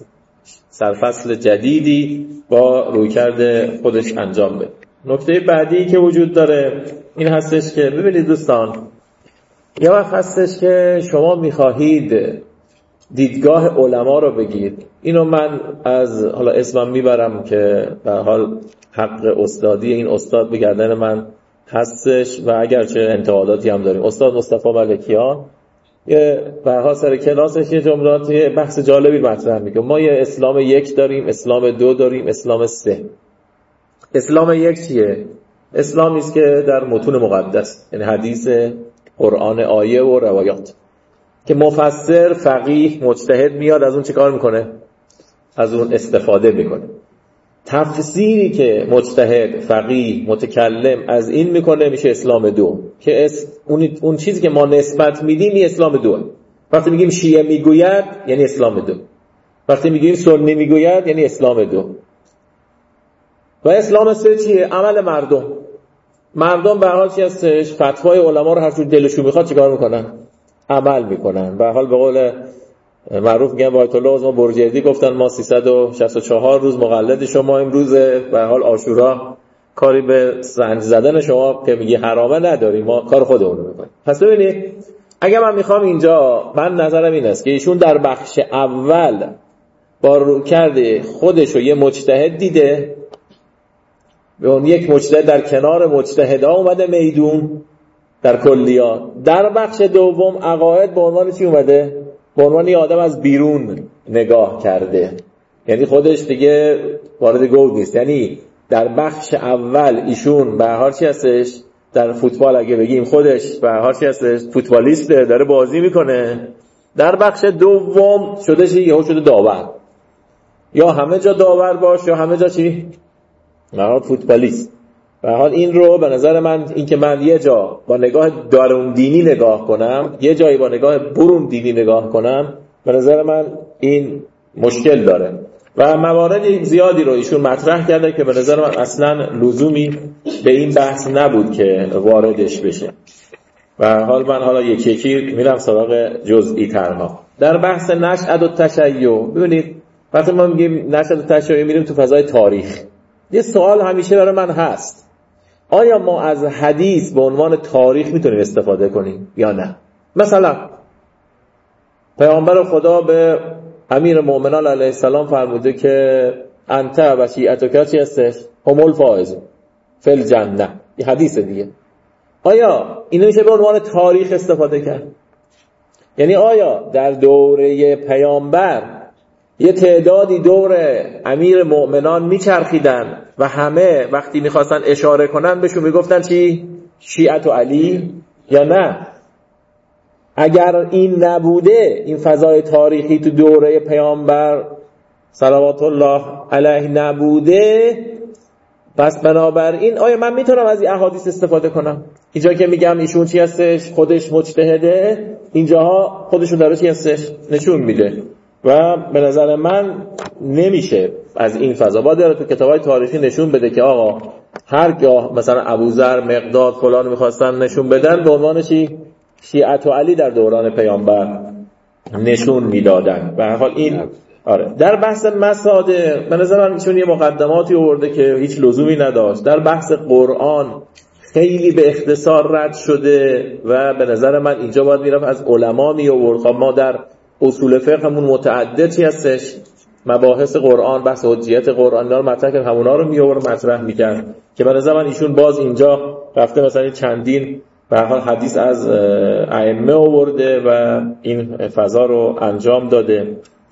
سرفصل جدیدی با رویکرد خودش انجام بده. نکته بعدی که وجود داره این هستش که ببینید دوستان، یه وقت هستش که شما میخواهید دیدگاه علما رو بگید. اینو من از حالا اسمم میبرم که به حال حق استادی این استاد به گردن من هستش و اگرچه انتقاداتی هم داریم. استاد مصطفی ملکیان یه به هر حال سر کلاسش یه جملات یه بحث جالبی مطرح میگه. ما یه اسلام 1 داریم، اسلام 2 داریم، اسلام 3. اسلام 1 چیه؟ اسلامی است که در متون مقدس، یعنی حدیث، قرآن، آیه و روایات، که مفسر، فقیه، مجتهد میاد از اون چه کار میکنه؟ از اون استفاده میکنه. تفسیری که مجتهد، فقیه، متکلم از این میکنه میشه اسلام 2، که اون چیزی که ما نسبت میدیم این اسلام 2. وقتی میگیم شیعه میگوید یعنی اسلام 2، وقتی میگیم سنی میگوید یعنی اسلام 2. و اسلام 3 چیه؟ عمل مردم. مردم به هر حال چی هستش؟ فتوای علما رو هر جور دلشون میخواد چیکار میکنن؟ عمل میکنن. به هر حال به قول معروف میگن آیت الله عظما برجردی گفتن ما 364 روز مقلد شما، امروز به هر حال عاشورا کاری به سنج زدن شما که میگی حرامه نداریم، ما کار خودمون رو میکنیم. پس ببینید اگه من میخوام اینجا، من نظرم این است که ایشون در بخش اول با رویکرد خودش رو یه مجتهد دیده، به اون یک مجتهد در کنار مجتهدا اومده میدون در کلیات. در بخش دوم عقاید به عنوان چی اومده؟ به عنوان یه آدم از بیرون نگاه کرده، یعنی خودش دیگه وارد گود نیست. یعنی در بخش اول ایشون به هر حال چی هستش؟ در فوتبال اگه بگیم خودش به هر حال چی هستش؟ فوتبالیسته، داره بازی میکنه. در بخش دوم شده چی؟ یهو شده داور، یا همه جا داور باش یا همه جا چی؟ به هر حال فوتبالیست. به هر حال این رو به نظر من، این که من یه جا با نگاه درون دینی نگاه کنم، یه جایی با نگاه برون دینی نگاه کنم، به نظر من این مشکل داره. و موارد زیادی رو ایشون مطرح کرده که به نظر من اصلا لزومی به این بحث نبود که واردش بشه. و حال من حالا یکی یکی میرم سراغ جزئی ترها. در بحث نشأت و تشیع، ببینید وقتی ما میگیم نشأت و تشیع میریم تو فضای تاریخ. یه سوال همیشه برای من هست، آیا ما از حدیث به عنوان تاریخ میتونیم استفاده کنیم یا نه؟ مثلا پیامبر خدا به امیر مؤمنان علیه السلام فرموده که انت و شیعتک چی هستش؟ هم الفائزون فی الجنه. یه حدیث دیگه. آیا اینو میشه به عنوان تاریخ استفاده کرد؟ یعنی آیا در دوره پیامبر یه تعدادی دور امیر مؤمنان میچرخیدن و همه وقتی میخواستن اشاره کنن بهشون میگفتن چی؟ شیعت و علی، یا نه؟ اگر این نبوده، این فضای تاریخی تو دوره پیامبر صلوات الله علیه نبوده، پس بنابراین آیا من میتونم از این احادیث استفاده کنم؟ اینجا که میگم ایشون چی هستش، خودش مجتهده، اینجاها خودشون داره چی هستش نشون میده و به نظر من نمیشه از این فضا. باید داره تو کتابای تاریخی نشون بده که آقا هرگاه مثلا ابوذر، مقداد، فلان میخواستن نشون بدن به عنوان چی شیعت و علی در دوران پیامبر نشون میدادن. به هر حال این آره. در بحث مصادر به نظر من ایشون یه مقدماتی آورده که هیچ لزومی نداشت. در بحث قرآن خیلی به اختصار رد شده و به نظر من اینجا باید میرفت از علما می آورد. خب ما در اصول فقهمون متعددی هستش مباحث قرآن، بحث حجیت قرآن اینا رو مطرح کرد، همونا رو می آورد مطرح میکرد که به نظر من ایشون باز اینجا رفته مثلا چندین به هر حال حدیث از ائمه آورده و این فضا رو انجام داده.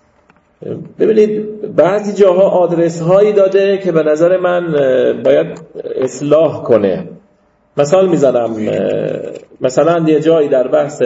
ببینید بعضی جاها آدرس هایی داده که به نظر من باید اصلاح کنه. مثال میزنم، مثلا یه جایی در بحث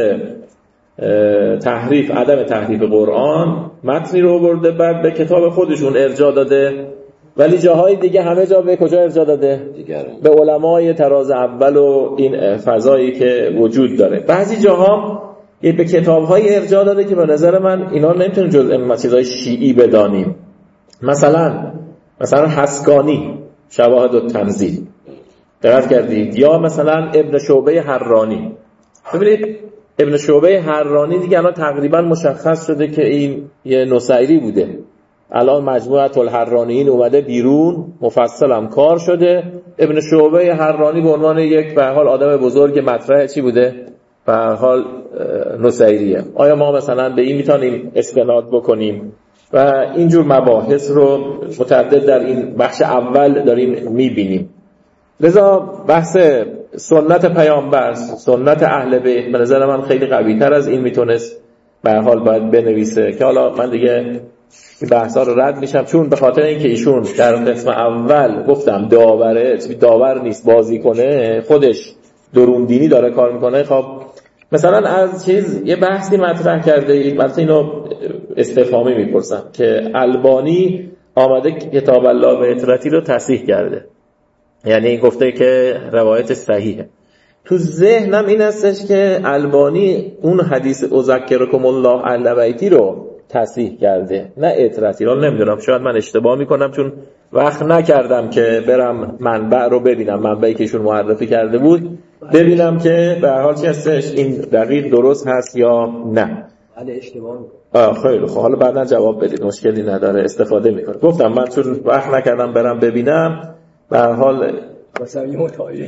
تحریف، عدم تحریف قرآن متنی رو برده بعد به کتاب خودشون ارجاع داده، ولی جاهای دیگه همه جا به کجا ارجاع داده؟ به علمای طراز اول و این فضایی که وجود داره. بعضی جاها به کتاب‌های ارجاع داده که به نظر من اینا نمیتونیم جزء چیزای شیعی بدانیم. مثلا حسکانی شواهد التنزیل دقت کردید، یا مثلا ابن شعبه حرانی. ببینید ابن شعبه حرانی دیگه الان تقریبا مشخص شده که این یه نصیری بوده. الان مجموعه الحرانیین اومده بیرون، مفصل هم کار شده. ابن شعبه حرانی به عنوان یک به هر حال آدم بزرگ مطرح چی بوده؟ به هر حال نصیریه. آیا ما مثلا به این میتونیم استناد بکنیم؟ و اینجور مباحث رو متعدد در این بخش اول داریم میبینیم. لذا بحث سنت پیامبر، سنت اهل بیت به نظر من خیلی قوی تر از این میتونست به هر حال باید بنویسه که حالا من دیگه این بحثا رو رد میشم، چون به خاطر اینکه ایشون در قسم اول گفتم داور نیست بازی کنه، خودش درون دینی داره کار میکنه. خب مثلا از چیز یه بحثی مطرح کرده، البته اینو استفهامی میپرسم که البانی آمده کتاب الله به اطرتی رو تصحیح کرده، یعنی گفته که روایت صحیحه. تو ذهنم این هستش که البانی اون حدیث اذکرکم الله اهل بیتی رو تصحیح کرده نه اطرتی رو. نمیدونم، شاید من اشتباه میکنم چون وقت نکردم که برم منبع رو ببینم، منبعی که ایشون معرفی کرده بود ببینم که به هر حال چی هستش، این دقیق درست هست یا نه. بله اشتباه میکنم. خیلی خب، حالا بعداً جواب بدید، مشکلی نداره، استفاده میکنه. گفتم من چون وقت نکردم برم ببینم به هر حال مثلا یه متعالی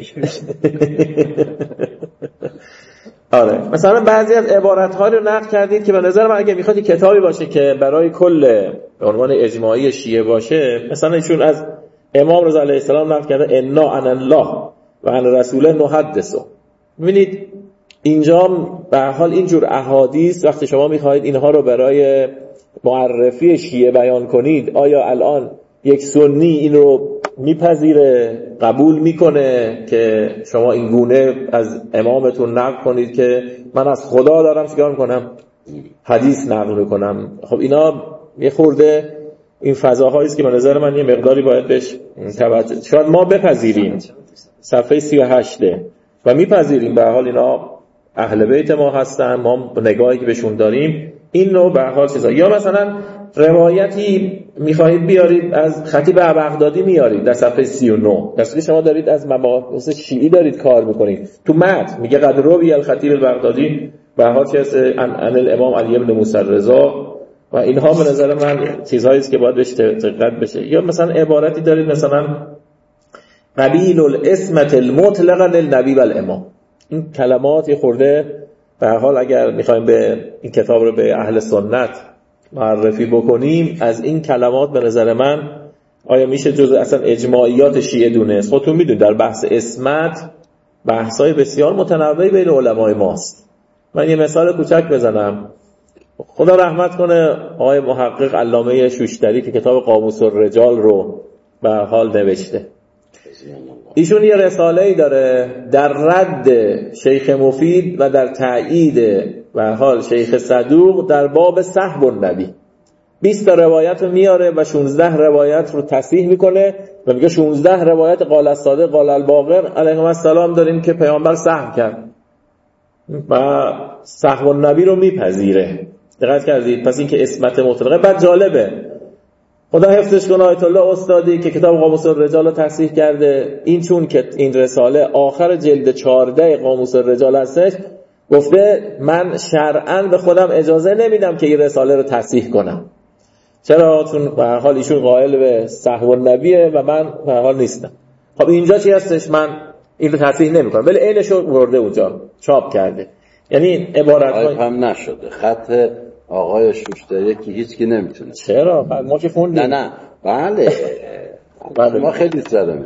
آره. مثلا بعضی از عبارت‌ها رو نقل کردید که به نظر من اگه میخواد کتابی باشه که برای کل عنوان اجماعی شیعه باشه، مثلا ایشون از امام رضا علیه السلام نقل کرده انا عن الله و عن رسوله نحدث. ببینید اینجا به هر حال اینجور احادیث وقتی شما میخواهید اینها رو برای معرفی شیعه بیان کنید، آیا الان یک سنی این رو میپذیره، قبول میکنه که شما این گونه از امامتون نقل کنید که من از خدا دارم چیکار میکنم؟ حدیث نقل میکنم. خب اینا یه خورده این فضاهایی است که به نظر من یه مقداری باید بهش توجه. شاید ما بپذیریم صفحه 38 و میپذیریم به هر حال اینا اهل بیت ما هستن، ما نگاهی که بهشون داریم این نوع به هر حال چیزا. یا مثلا روایتی میخواهید بیارید از خطیب بغدادی میارید در صفحه 39، در صورتی شما دارید از مباحث شیعی دارید کار میکنید. تو متن میگه قد روی الخطیب البغدادی به هر حال چیز ان الامام علی بن موسی رضا و اینها به نظر من چیزهایی است که باید بهش دقت بشه. یا مثلا عبارتی دارید مثلا قبیل الاسمت المطلقا للنبی و الامام. این کلمات یه خورده به هر حال اگر میخوایم به این کتاب رو به اهل سنت معرفی بکنیم، از این کلمات به نظر من آیا میشه جزء اصلا اجماعیات شیعه دونست؟ خودتون میدونید در بحث اسمت بحث‌های بسیار متنوعی بین علمای ماست. من یه مثال کوچک بزنم. خدا رحمت کنه آقای محقق علامه شوشتری که کتاب قاموس الرجال رو به هر حال نوشته. ایشون یه رساله‌ای داره در رد شیخ مفید و در تایید به هر حال شیخ صدوق در باب سحب النبی. 20 تا روایت رو میاره و 16 روایت رو تصحیح میکنه و میگه 16 روایت قال الصادق قال الباقر علیه السلام داریم که پیامبر سهو کرد و سهو النبی رو میپذیره. دقت کردید؟ پس این که اسمت مطلقه. بعد جالبه، خدا حفظش کنه، آیت الله استادی که کتاب قاموس الرجال رو تصحیح کرده، این چون که این رساله آخر جلد 14 قاموس الرجال هستش، گفته من شرعاً به خودم اجازه نمیدم که این رساله رو تصحیح کنم. چرا؟ چون به هر حال ایشون قائل به سهو النبیه و من به هر حال نیستم. خب اینجا چی هستش؟ من این رو تصحیح نمیکنم، ولی عینش رو برده اونجا چاپ کرده. یعنی عبارت هم نشده خط آقای شوشتری که هیچ کی نمیتونه. چرا؟ ما که خوندیم. نه بله ما خیلی سرم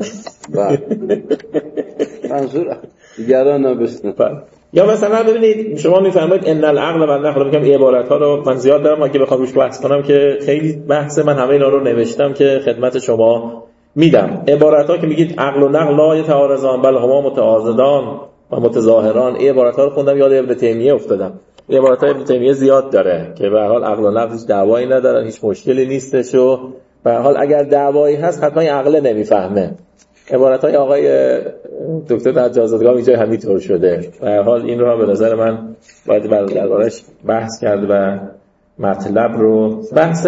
منظور دیگران نبستن. یا مثلا ببینید شما میفرمایید ان العقل و النقل، میگم این عبارت ها رو من زیاد دارم اگه بخوام روش بحث کنم که خیلی بحث، من همه اینا رو نوشتم که خدمت شما میدم. عبارت ها که میگید عقل و نقل لا یتعارضان بل هما متعاضدان و متظاهران، این عبارت ها رو خوندم یاد ابن تیمیه افتادم. این عبارت های ابن تیمیه زیاد داره که به هر حال عقل و نقل هیچ دعوایی ندارن، هیچ مشکلی نیستش و به هر حال اگر دعوایی هست حتما عقل نمیفهمه. عبارت‌های آقای دکتر حجازادگاه اینجا همینطور شده. به هر حال این رو به نظر من باید دربارش بحث کرد و مطلب رو بحث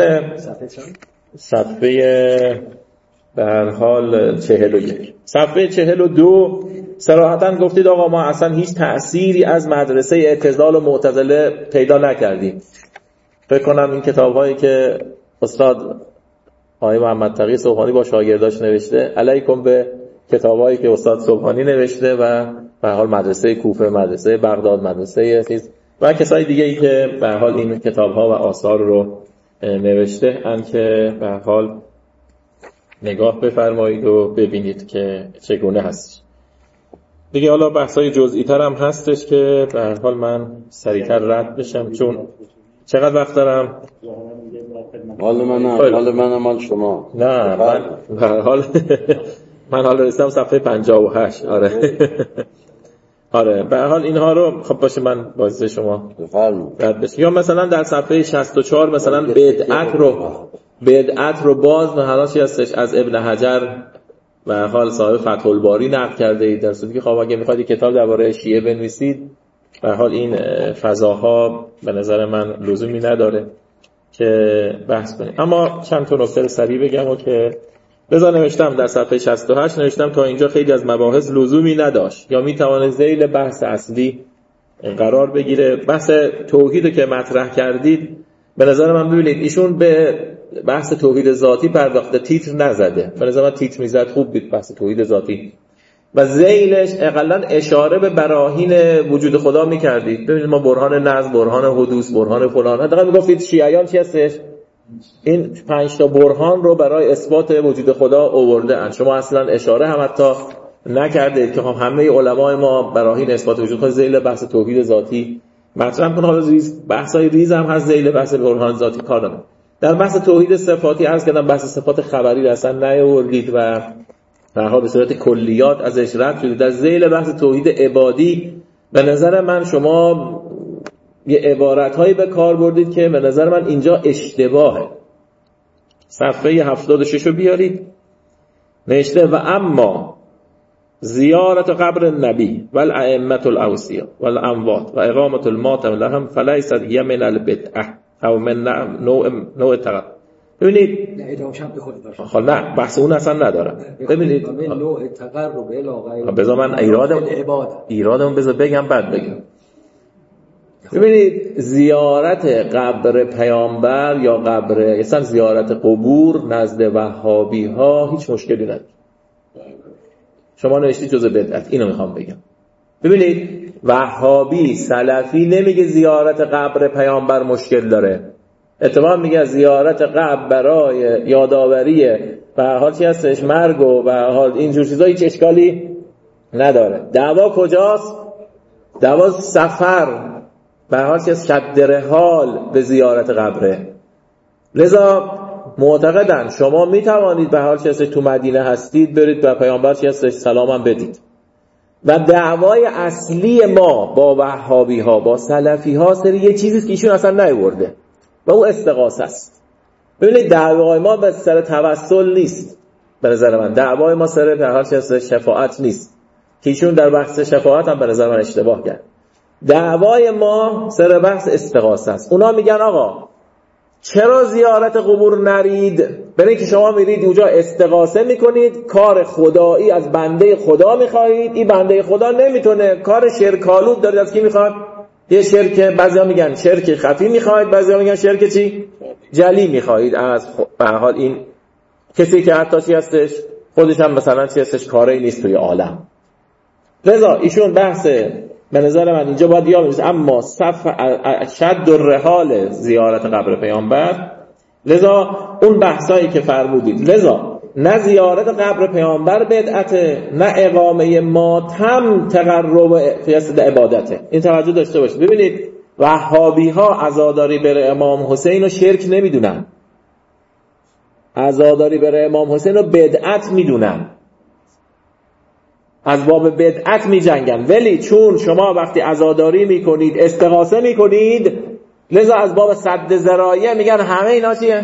صفحه به هر حال 41 صفحه 42 صراحتاً گفتید آقا ما اصلا هیچ تأثیری از مدرسه اعتزال و معتزله پیدا نکردیم. فکر کنم این کتاب‌هایی که استاد آقای محمد تقی صبحانی با شاگرداش نوشته علیکم به کتابایی که استاد صبحانی نوشته و به هر حال مدرسه کوفه، مدرسه بغداد، مدرسه چیز و کسای دیگه ای که به هر حال این کتاب‌ها و آثار رو نوشته ان که به هر حال نگاه بفرمایید و ببینید که چگونه هست. دیگه حالا بحث‌های جزئی‌تر هم هستش که به هر حال من سریعتر رد بشم چون چقدر وقت دارم؟ حال منم مال شما. نه من به هر حال من حالا رسیدم صفحه 58. آره به هر حال اینها رو خب باشه من باعث شما رد بشه. یا مثلا در صفحه 64 مثلا بدعت رو باز مثلا چی هستش از ابن حجر به هر حال صاحب فتح الباری نقل کرده اید، در صورتی که خب اگه میخواید کتاب درباره شیعه بنویسید به هر حال این فضاها به نظر من لزومی نداره که بحث کنیم. اما چند تا نکته سریع بگم و که بذار نوشتم در صفحه 68 نوشتم تا اینجا خیلی از مباحث لزومی نداشت یا میتونه ذیل بحث اصلی قرار بگیره. بحث توحید که مطرح کردید به نظر من ببینید ایشون به بحث توحید ذاتی پرداخته، تیتر نزده. به نظر من تیتر میزد خوب بود بحث توحید ذاتی و ذیلش اقلا اشاره به براهین وجود خدا میکردید. ببینید ما برهان نظم، برهان حدوث، برهان فلان، حداقل میگفتید شیعیان چی هستش؟ این 5 تا برهان رو برای اثبات وجود خدا آورده اند. شما اصلا اشاره هم حتی نکردید که همه علمای ما براهین اثبات وجود خدا ذیل بحث توحید ذاتی مطرح کنه. حالا بحثای ریز هم هست ذیل بحث برهان ذاتی کار دارم. در بحث توحید صفاتی عرض کردم بحث صفات خبری اصلا نیاوردید و در حال به صورت کلیات ازش رد شدید. در ذیل بحث توحید عبادی به نظر من شما یه عبارت‌هایی به کار بردید که به نظر من اینجا اشتباهه. صفحه 76 رو بیارید. نوشته و اما زیارت قبر النبی و الائمه الاوصیا و الاموات و اقامت الماتم لهم فلیست هی من البدعه او من نوع تقرب. ببینید خب نه بحث اون اصلا ندارم. ببینید نوع تقرب الی غیر بذار من ایرادم بذار بگم بعد بگم. ببینید زیارت قبر پیامبر یا قبر اصلا زیارت قبور نزد وهابی ها هیچ مشکلی نداره. شما نوشتید جزء بدعت، اینو میخوام بگم. ببینید وهابی سلفی نمیگه زیارت قبر پیامبر مشکل داره، اتفاقا میگه زیارت قبر برای یادآوری به هر حال چی هستش مرگ و به هر حال اینجور چیزا هیچ اشکالی نداره. دعوا کجاست؟ دعوا سفر به هر حال چی هست شد رحال به زیارت قبره. لذا معتقدن شما میتوانید به هر حال چی هست تو مدینه هستید برید به پیامبر چی هستش سلام هم بدید. و دعوای اصلی ما با وهابی ها با سلفی ها سری یه چیزیست که ایشون اصلا نیورده و او استغاثه است. ببینید دعوای ما به سر توسل نیست، به نظر من دعوای ما سر به هر چیز شفاعت نیست که ایشون در بحث شفاعت هم به نظر من اشتباه کرد. دعوای ما سر بحث استغاثه است. اونا میگن آقا چرا زیارت قبور نرید؟ برای که شما میرید اونجا استغاثه میکنید، کار خدایی از بنده خدا میخواهید، این بنده خدا نمیتونه، کار شرکالود دارید، از کی میخواد؟ یه شرک، بعضیا میگن شرک خفی میخواهید، بعضیا میگن شرک چی؟ جلی میخواهید از به هر حال این کسی که حتی چی هستش خودش هم مثلا چی هستش کاری نیست توی عالم. لذا ایشون بحث به نظر من اینجا باید یاد بگیرید، اما شد الرحال زیارت قبر پیامبر، لذا اون بحثایی که فرمودید، لذا نه زیارت قبر پیامبر بدعته، نه اقامه ماتم تقرب فیصد عبادته. این توجه داشته باشید. ببینید وهابی ها عزاداری بر امام حسین رو شرک نمیدونن، عزاداری بر امام حسین رو بدعت میدونن، از باب بدعت می جنگن. ولی چون شما وقتی عزاداری میکنید استغاثه میکنید، لذا از باب سد ذرایع میگن همه اینا چیه؟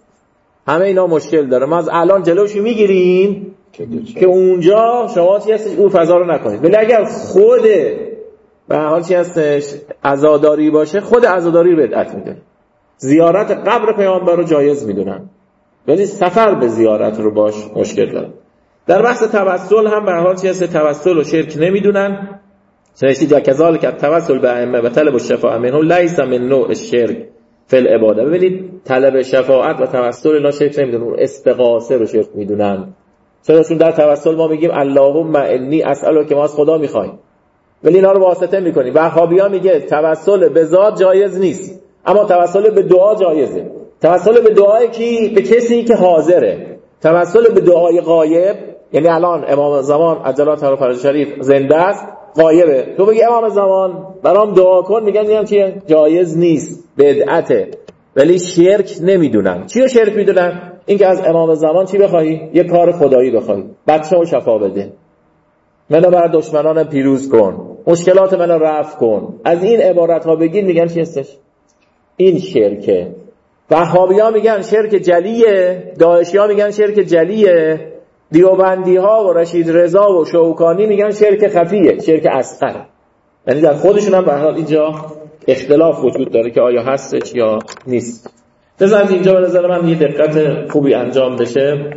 همه اینا مشکل داره، ما از الان جلوشو میگیریم که اونجا شما چی هستش اون فضا رو نکنید. ولی اگر خود به هر حال چی هستش عزاداری باشه، خود عزاداری رو بدعت میدونن، زیارت قبر پیامبر رو جایز میدونن، ولی سفر به زیارت رو باش مشکل دارن. در بحث توسل هم به هر حال چیزی توسل و شرک نمیدونن. نوشته کذالک التوسل به ائمه و طلب الشفاعه منهم لیس من نوع الشرک فی العباده. ببینید طلب شفاعت و توسل اینا شرک نمیدونن، استغاثه رو شرک میدونن. چرا؟ چون در توسل ما میگیم اللهم انی اسالک، ما از خدا میخوایم، ولی اینا رو واسطه میکنیم. وهابی‌ها میگه توسل به ذات جایز نیست، اما توسل به دعا جایزه. توسل به دعای کی؟ به کسی که حاضره. توسل به دعای غایب، یعنی الان امام زمان عجل الله فرج شریف زنده است، غایبه، تو بگی امام زمان برام دعا کن، میگن چیه؟ جایز نیست، بدعته. ولی شرک نمیدونن. چی رو شرک میدونن؟ این که از امام زمان چی بخوایی؟ یه کار خدایی بخوایی، بچه‌و شفا بده، منو بر دشمنانم پیروز کن، مشکلات منو رفع کن. از این عبارت ها بگین، میگن چی هستش؟ این شرکه. وهابی‌ها میگن شرک جلیه، داعشی‌ها میگن شرک جلیه، دیوبندی‌ها و رشید رضا و شوکانی میگن شرک خفیه، شرک اصغر. یعنی در خودشون هم به هر حال اینجا اختلاف وجود داره که آیا هستش یا نیست. لذا اینجا به نظر من یه دقت خوبی انجام بشه.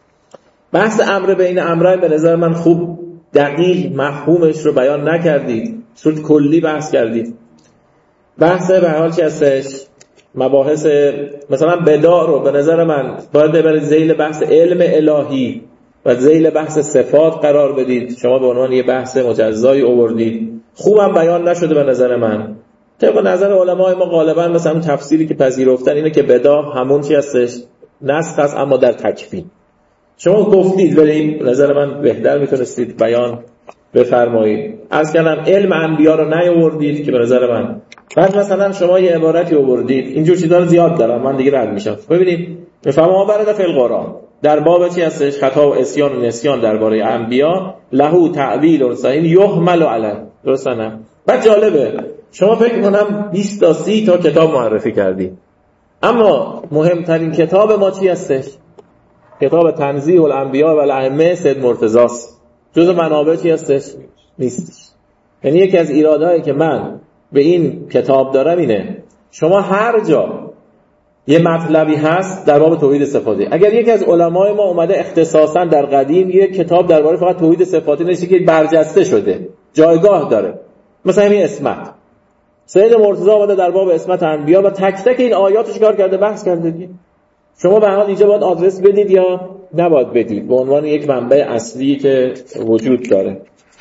بحث امر بین امرین به نظر من خوب دقیق مفهومش رو بیان نکردید، صورت کلی بحث کردید. بحث به هر حال چی هستش؟ مباحث مثلا بدع رو به نظر من باید ببرید ذیل بحث علم الهی و ذیل بحث صفات قرار بدید. شما به عنوان یه بحث مجزایی آوردید، خوبم بیان نشده به نظر من. طبق نظر علمای ما غالبا مثلا تفسیری که پذیرفتن اینه که بدع همون چی هستش؟ نسخ است، اما در تکفین. شما گفتید ولی به نظر من بهتر میتونستید بیان بفرمایید. از کلام علم انبیا رو نیاوردید که به نظر من. بعد مثلا شما یه عبارتی آوردید، اینجور چیزا رو زیاد دارم، من دیگه رد میشم. ببینید فما برد فی القرآن، در باب چی هستش؟ خطا و عصیان و نسیان درباره انبیا، له تعویل صحیح یحمل علی. درست نه؟ بعد جالبه، شما فکر کنم 20 تا 30 تا کتاب معرفی کردید، اما مهمترین کتاب ما چی هستش؟ کتاب تنزیه الانبیاء و الائمه سید مرتضی است. جزء منابع چی هستش؟ نیستش. یعنی یکی از ایرادهایی که من به این کتاب دارم اینه، شما هر جا یه مطلبی هست در باب توحید صفاتی، اگر یکی از علمای ما اومده اختصاصا در قدیم یه کتاب درباره فقط توحید صفاتی نوشته که برجسته شده، جایگاه داره، مثلا این اسمت، سید مرتضی اومده در باب اسمت انبیا و تک تک این آیاتش کار کرده، بحث کرده. شما به هر حال اینجا باید آدرس بدید یا نباید بدید به عنوان یک منبع اصلی که وجود داره.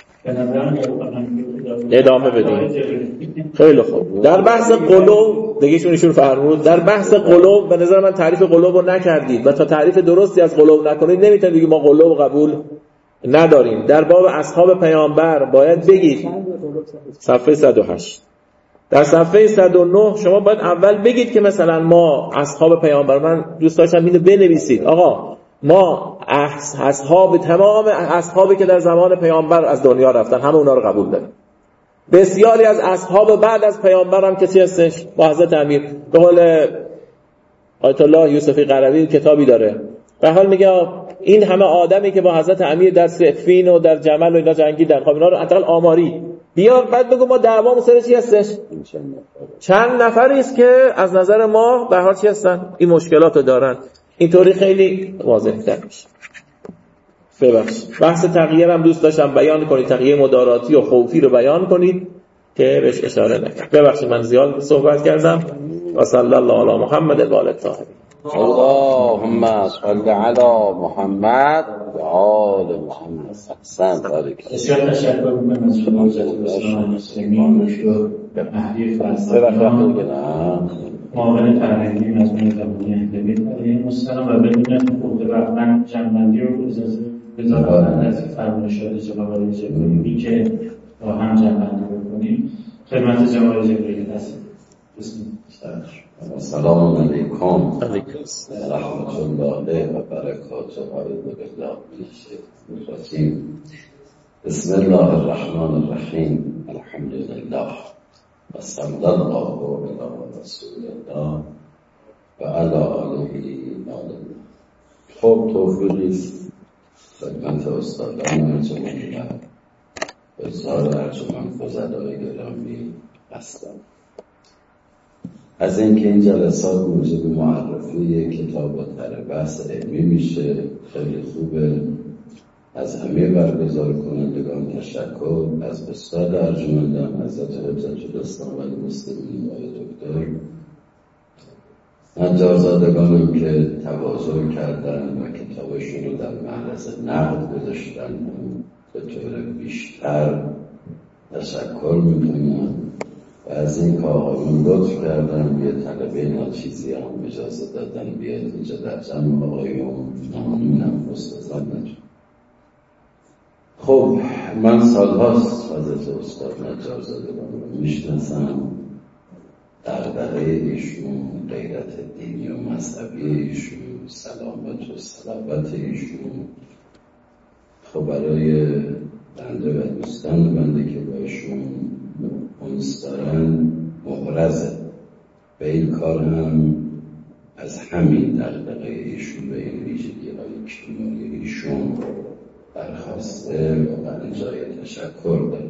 ادامه بدیم. خیلی خوب. در بحث قلوب دیگه ایشون فرمود، در بحث قلوب به نظر من تعریف قلوب رو نکردید و تا تعریف درستی از قلوب نکنید نمیتونید بگید ما قلوب قبول نداریم. در باب اصحاب پیامبر باید بگید صفحه 108. در صفحه 109 شما باید اول بگید که مثلا ما اصحاب پیامبر، من دوست داشتم اینو بنویسید، آقا ما اصحاب تمام اصحابی که در زمان پیامبر از دنیا رفتن همه اونا رو قبول داریم. بسیاری از اصحاب بعد از پیامبر هم کسی هستش با حضرت امیر، به قول آیت الله یوسفی قروی کتابی داره، به حال میگه این همه آدمی که با حضرت امیر در صفین و در جمل و اینا جنگیدن، خب اینا رو حداقل آماری بیار، بعد بگو ما دعوامون سر چی هستش؟ چند نفری است که از نظر ما به حال چی هستن؟ این مشکلاتو دارن. اینطوری خیلی واضح‌تر میشه. ببخشید بحث تغییر هم دوست داشتم بیان کنید، تغییر مداراتی و خوفی رو بیان کنید که بهش اشاره نکرد. ببخشید من زیاد صحبت کردم. و صلی الله علی محمد و آل الطاهرین. اللهم صل علی محمد و آل محمد. احسنت علیک. بسیار تشکر می‌کنم از شما جناب مسلمین دکتر مهدی فلسفیان معاون فرهنگی مجموعه زبانی اهلیت علیه السلام و بدون خود رفتن جنبندی رو اجازه بذارم از فرمایشات جناب آقای جبریلی که با هم جنبندی بکنیم. خدمت جناب آقای جبریلی هستیم. السلام علیکم و رحمت الله و برکاته. بسم الله الرحمن الرحیم. الحمد لله و صلی الله علی رسول الله و علی آله. خب توفیقی است خدمت استادان ارجمند و اظهار ارجمند فضلای گرامی هستم. از اینکه این جلسات موجب معرفی کتاب و بحث علمی میشه خیلی خوبه. از همه برگزار کنندگان تشکر، از استاد ارجمندم حضرت حجت الاسلام والمسلمین آقای دکتر، نجارزادگانم که تواضع کردن و کتابشون رو در معرض نقد گذاشتن، به طور بیشتر تشکر میکنم. و از این که آقایون لطف کردن یه طلبه ناچیزی هم اجازه دادن بیاد اینجا در جمع آقایون. ممنونم استادان نجم. خب من سالهاست حضرت استاد نجارزادگان رو میشناسم. دغدغه ایشون، غیرت دینی و مذهبی ایشون، سلامت و صلابت ایشون، خب برای بنده و دوستان بنده که باشون انس دارن مبرزه. به این کار هم از همین دغدغه ایشون به این ویژگی های کیمیایی ایشون برخواسته و من جای تشکر دارم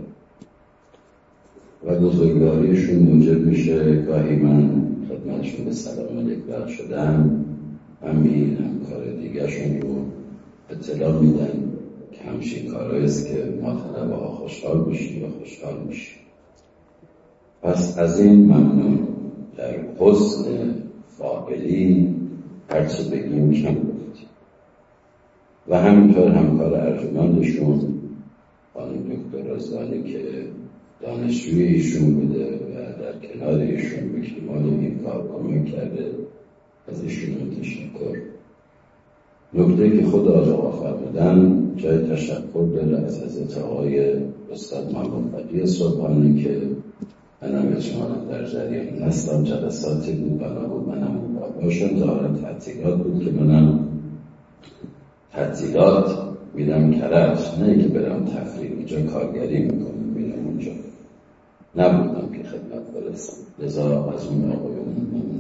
و بزرگواریشون موجب میشه گاهی من خدمتشون به سلام علیک شدم، همین همکار دیگرشون رو اطلاع میدن که همچین کارهاییست که ما طلبه ها خوشحال بشیم و خوشحال میشیم. پس از این ممنون. در حسن فاعلی هرچه بگیم کم گفتیم. و همینطور همکار ارجمندشون خانم دکتر رضوانی که دانشجوی ایشون بوده و در کنار ایشون به کمال این کار کمک کرده، از ایشون تشکر. نکته که خود آقا فرمودن جای تشکر داره از حضرت آقای استاد محمد بقی صبحانی که منم اجمالا در جریان هستم. جلساتی بود بنا بود منم باشم، ظاهرا تعطیلات بود که منم تعطیلات میرم کرج، نه که برم تفریح، اونجا کارگری میکنم، میرم اونجا. نبودم که خدمت برسم، لذا از اون آقایون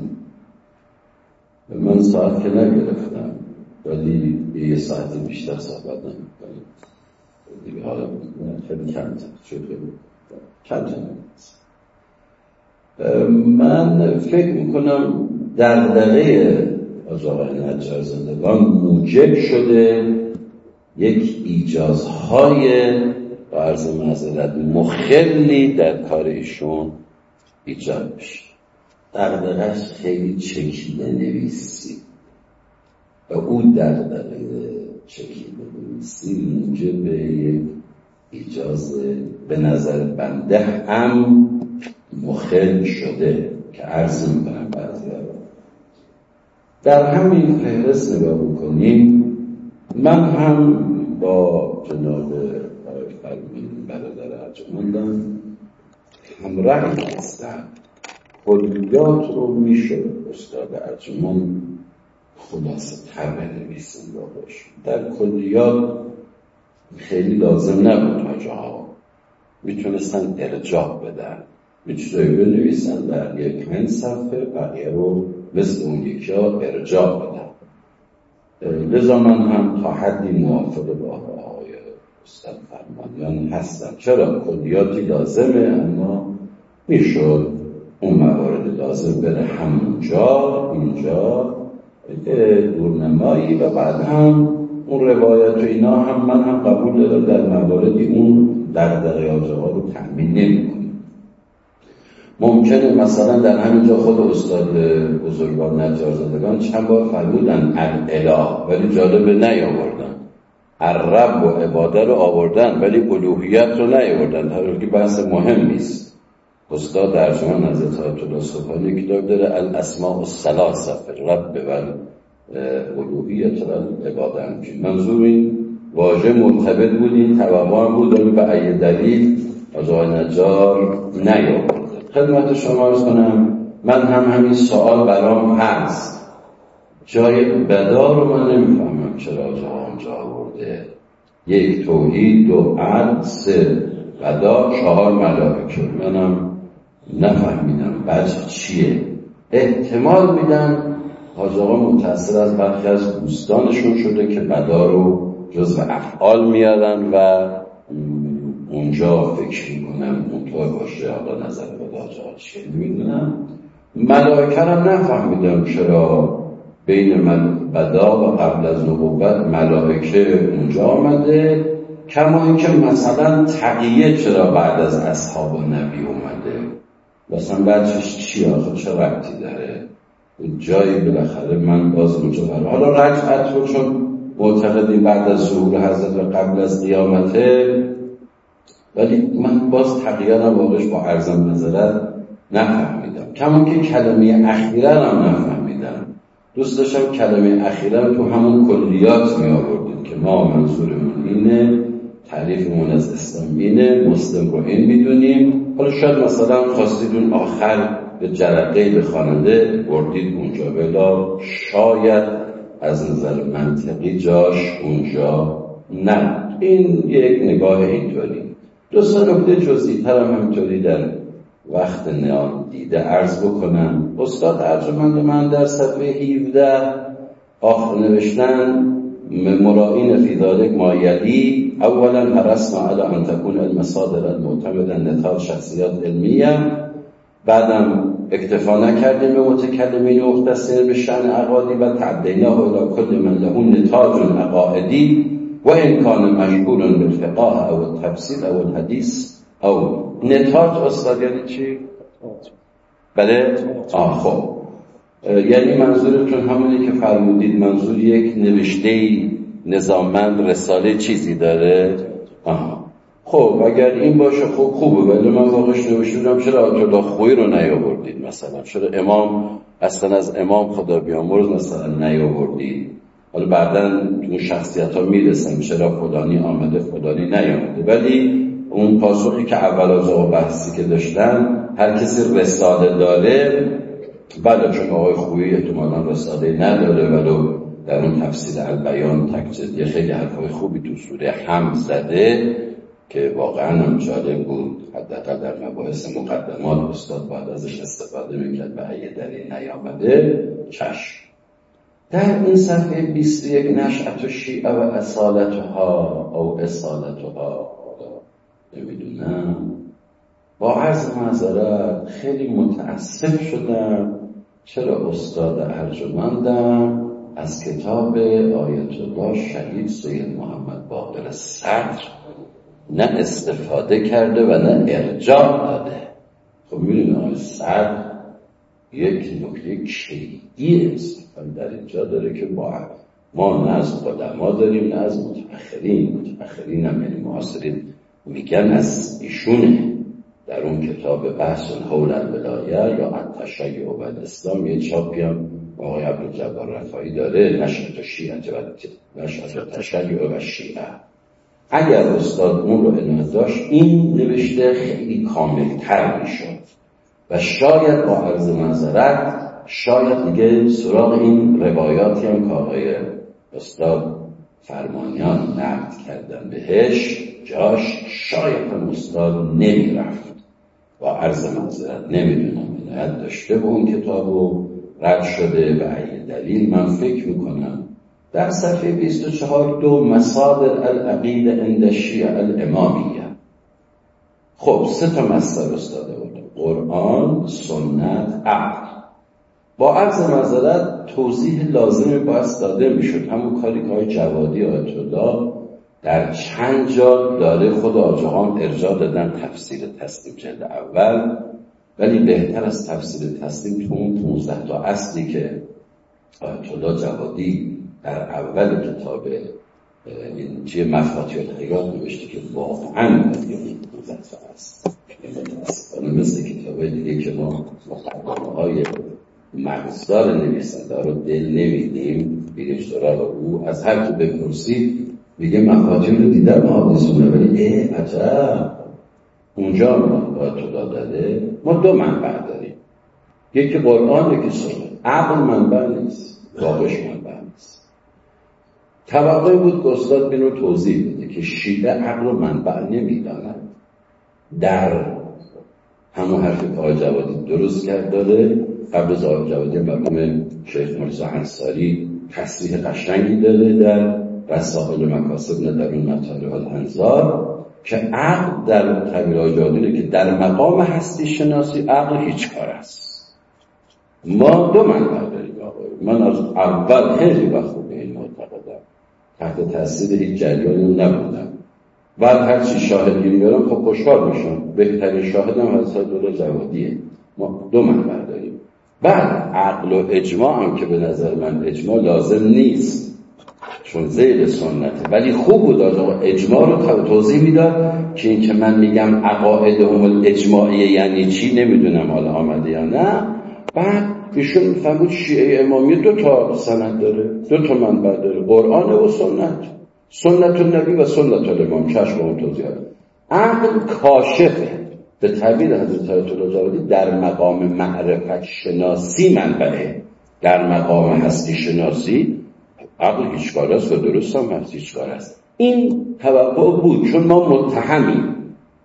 من ساعت که نگرفتم ولی یه ساعتی بیشتر صحبت نمیکنم دیگه. حالا خیلی کم شده کم من فکر میکنم دغدغه از آقای نجارزادگان موجب شده یک ایجازهای با عرض معذرت مخلی در کار ایشون ایجاد بشه. دغدغه‌اش خیلی چکیده نویسی و اون دغدغه چکیده نویسی موجب یک ایجاز به نظر بنده هم مخل شده که عرض میکنم بعضی ها. در همین فهرست نگاه بکنیم، من هم با جناب برادر ارجمندم همراه هستم. کلیات رو میشه استاد ارجمند خلاصه تر بنویسیم با باشیم. در کلیات خیلی لازم نبود حاجها میتونستن ارجاع بدن، میتونستن بنویسن در یک 5 صفحه، بقیه رو مثل اون یکی ها ارجاع بدم. لذا من هم تا حدی موافق با آقای استاد فرمانیان هستم. چرا کلیاتی لازمه، اما میشد اون موارد لازم بره همونجا، اینجا دورنمایی، و بعد هم اون روایت و اینا هم من هم قبول دارم در مواردی اون دغدغه‌ها رو تأمین نمی‌کنیم. ممکنه مثلا در همینجا خود استاد بزرگوار نجارزادگان چند بار فرمودن الاله، ولی جالبه نیاوردن. الرب و عباده رو آوردن ولی الوهیت رو نیاوردن، در حالی که بحث مهمی است. استاد ارجمند حضرت آیت الله سبحانی کتاب داره الاسماء الثلاثه الرب و الوهیت و عباده. منظور این واژه مرتبط بود، این توهم بود و به ای دلیل از آقای نجار نیاورده. خدمت شما عرض کنم من هم همین سوال برام هست، جای بدا رو من نمیفهمم چرا اونجا آورده. 1 توحید، 2 عدل، 3 بدا، 4 ملائکه. منم نفهمیدم بچه چیه. احتمال میدم حاج آقا متأثر از برخی از دوستانشون شده که بدا رو جزو افعال میارن و اونجا فکر میکنم اونطور باشه. حالا نظر بدا چیه نمیدونم. ملائکه هم نفهمیدم چرا بین بدا و قبل از نبوت ملائکه اونجا آمده، کما اینکه مثلا تقیه چرا بعد از اصحاب و نبی اومده. مثلا بچهش چی آخه چه ربطی داره جایی بالاخره من باز اونجا برای حالا رجعت رو چون معتقدیم بعد از ظهور حضرت و قبل از قیامته، ولی من باز تقییرم واقعش با عرضم معذرت نفهمیدم. کمان که کلمه اخیره هم نفهمیدم. دوست داشتم کلمه اخیره تو همون کلیات می آوردید که ما منظورمون اینه، تعریفمون از اسلام اینه، مسلم رو این میدونیم. حالا شاید مثلا خواستید اون آخر به جرقه به خواننده بردید اونجا، بلا شاید از نظر منطقی جاش اونجا نه. این یک نگاه اینطوری. 2 نکته جزئی‌تر هم همینطوری در وقت نیام دیده عرض بکنم. استاد ارجمند من در صفحه 17 آخر نوشتن مرائین فی ذلک ما یلی اولا حرصنا علی ان تكون المصادر المعتمده نتاج شخصیات علمیه. بعدم اکتفا نکردیم به متکلمین مختصین به شأن عقادی و تعدیناه الی کل من له نتاج عقائدی و این کان مشغول بالفقه او التفسیر او الحدیث او نتاج. استاد یعنی چی؟ بله؟ خب یعنی منظورتون همونی که فرمودید منظور یک نوشته نظاممند رساله چیزی داره؟ خب اگر این باشه خب خوبه، ولی من واقعش نوشتم چرا آیت الله خویی رو نیاوردید مثلا؟ چرا امام اصلا از امام خدا بیامرز مثلا نیاوردید؟ حالا بعداً تو شخصیت ها میرسن چرا فلانی آمده فلانی نیامده. ولی اون پاسخی که اول از بحثی که داشتن هر کسی رساله داره، بله چون آقای خویی احتمالاً رساله نداره، ولی در اون تفسیر البیان تکجدی خیلی حرفای خوبی تو سوره حمد زده که واقعاً هم جالب بود. حداقل در مباحث مقدمات استاد باید ازش استفاده میکرد. به اگه دلیل نیامده چشم. در این صفحه 21 نشأت شیعه و اصالتها او اصالتها نمیدونم، با عرض معذرت خیلی متاسف شدم چرا استاد ارجمندم از کتاب آیت الله شهید سید محمد باقر صدر نه استفاده کرده و نه ارجاع داده. خب میدونی آقای صدر یک نکته کلیدی است در اینجا داره که ما نه از قدما داریم نه از متأخرین هم یعنی معاصرین میگن از ایشونه. در اون کتاب بحث حول الولایه یا التشیع و الاسلام یه چاپی هم آقای عبدالجبار رفاعی داره، نشأت شیعه و نشأت تشیع و شیعه. اگر استاد اون رو عنایت داشت این نوشته خیلی کاملتر میشد و شاید با عرض معذرت شاید دیگه سراغ این روایاتی هم که آقای استاد فرمانیان نقد کردن بهش جاش شاید هم استاد نمیرفت. با عرض معذرت نمیدونم عنایت داشته به اون کتابو رد شده به ای دلیل. من فکر میکنم در صفحه 24 دو مصادر العقیده عند الشیعه الامامیه. خب 3 مصدر استاده بود: قرآن، سنت، عقل. با عرض معذرت توضیح لازمی باید داده میشد، همون کاری که های جوادی آیت الله در چند جا داره خود آجاهان ارجاع دادن تفسیر تسلیم جلد اول، ولی بهتر از تفسیر تسلیم تو اون 15 تا اصلی که آیت الله جوادی در اول کتاب این چیه مفاتیح الحیات نوشته که واقعا مدیون 15 تا است. مثل کتاب دیگه که ما مقدمه‌های مغزدار نویسنده رو دل نمیدیم، بیریم سراغ او. از هر تو بپرسید میگه مفاتیح رو دیدم حادثونه، ولی عجب اونجا باید تو داده. ما 2 منبع داریم، یکی قرآن یکی سنت. عقل منبع نیست، واقعش منبع نیست. توقعی بود که استاد اینو توضیح بده که شیعه عقل و منبع نمیداند. در همون حرفی که آقای جوادی درست کرد داره. قبل از آقای جوادی مرحوم شیخ مرزا انصاری تصریح قشنگی داره در رسائل مکاسب درون مطالع الانظار که عقل در تعبیر آقای جوادی که در مقام هستی شناسی عقل هیچ کار است. ما 2 منبع داریم آقای. من از اول خیلی وقت به این معتقدم، تحت تاثیر هیچ جریانی نبودم. بعد هرچی شاهدی میارم خب خوشحال میشم. بهترین شاهدم حضرت الله جوادیه. ما 2 منبع داریم. بعد عقل و اجماع هم که به نظر من اجماع لازم نیست چون ذیل سنته، ولی خوب بود آقا اجماع رو توضیح میداد که این که من میگم عقایدهم الاجماعیه یعنی چی نمیدونم حالا آمده یا نه. بعد ایشون میفهمود شیعه امامیه 2 تا سند داره، 2 تا منبع داره، قرآن و سنت النبی و سنت الامام. چشم اون توضیح داد. عقل کاشفه به تعبیر حضرت آیت الله جوادی در مقام معرفت شناسی منبعه، در مقام هستی شناسی عقل هیچ کار است و درست هم هست هیچ کار است. این توقع بود چون ما متهمیم.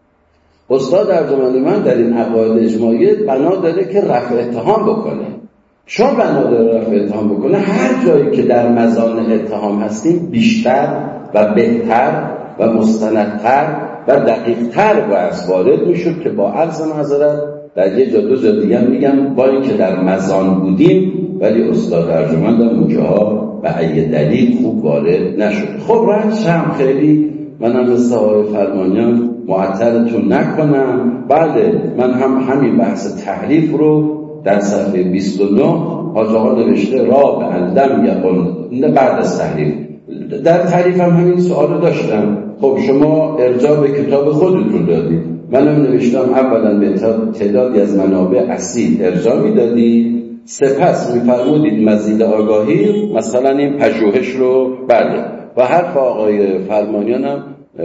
استاد ارجمند من در این عقاید اجماعی بنا داره که رفع اتهام بکنه. چون بنا داره رفع اتهام بکنه هر جایی که در مزان اتهام هستیم بیشتر و بهتر و مستندتر و دقیق‌تر باید وارد میشد که با عرض معذرت در یه جا 2 جا دیگه میگم با این که در مزان بودیم ولی استاد ارجمند اونجاها به ای دلیل خوب وارد نشد. خب رنجم خیلی منم مثل آقای فرمانیان معطلتون نکنم. بله من هم همین بحث تحریف رو در صفحه 29 حاج آقا نوشته را به علم یقل بعد از تحریف. در تعریف هم همین سوال رو داشتم. خب شما ارجاع به کتاب خودتون دادید، منم نوشتم اولا به تعدادی از منابع اصیل ارجاع میدادید، سپس میفرمودید مزید آگاهی مثلا این پژوهش رو بله و حرف آقای فرمانیان هم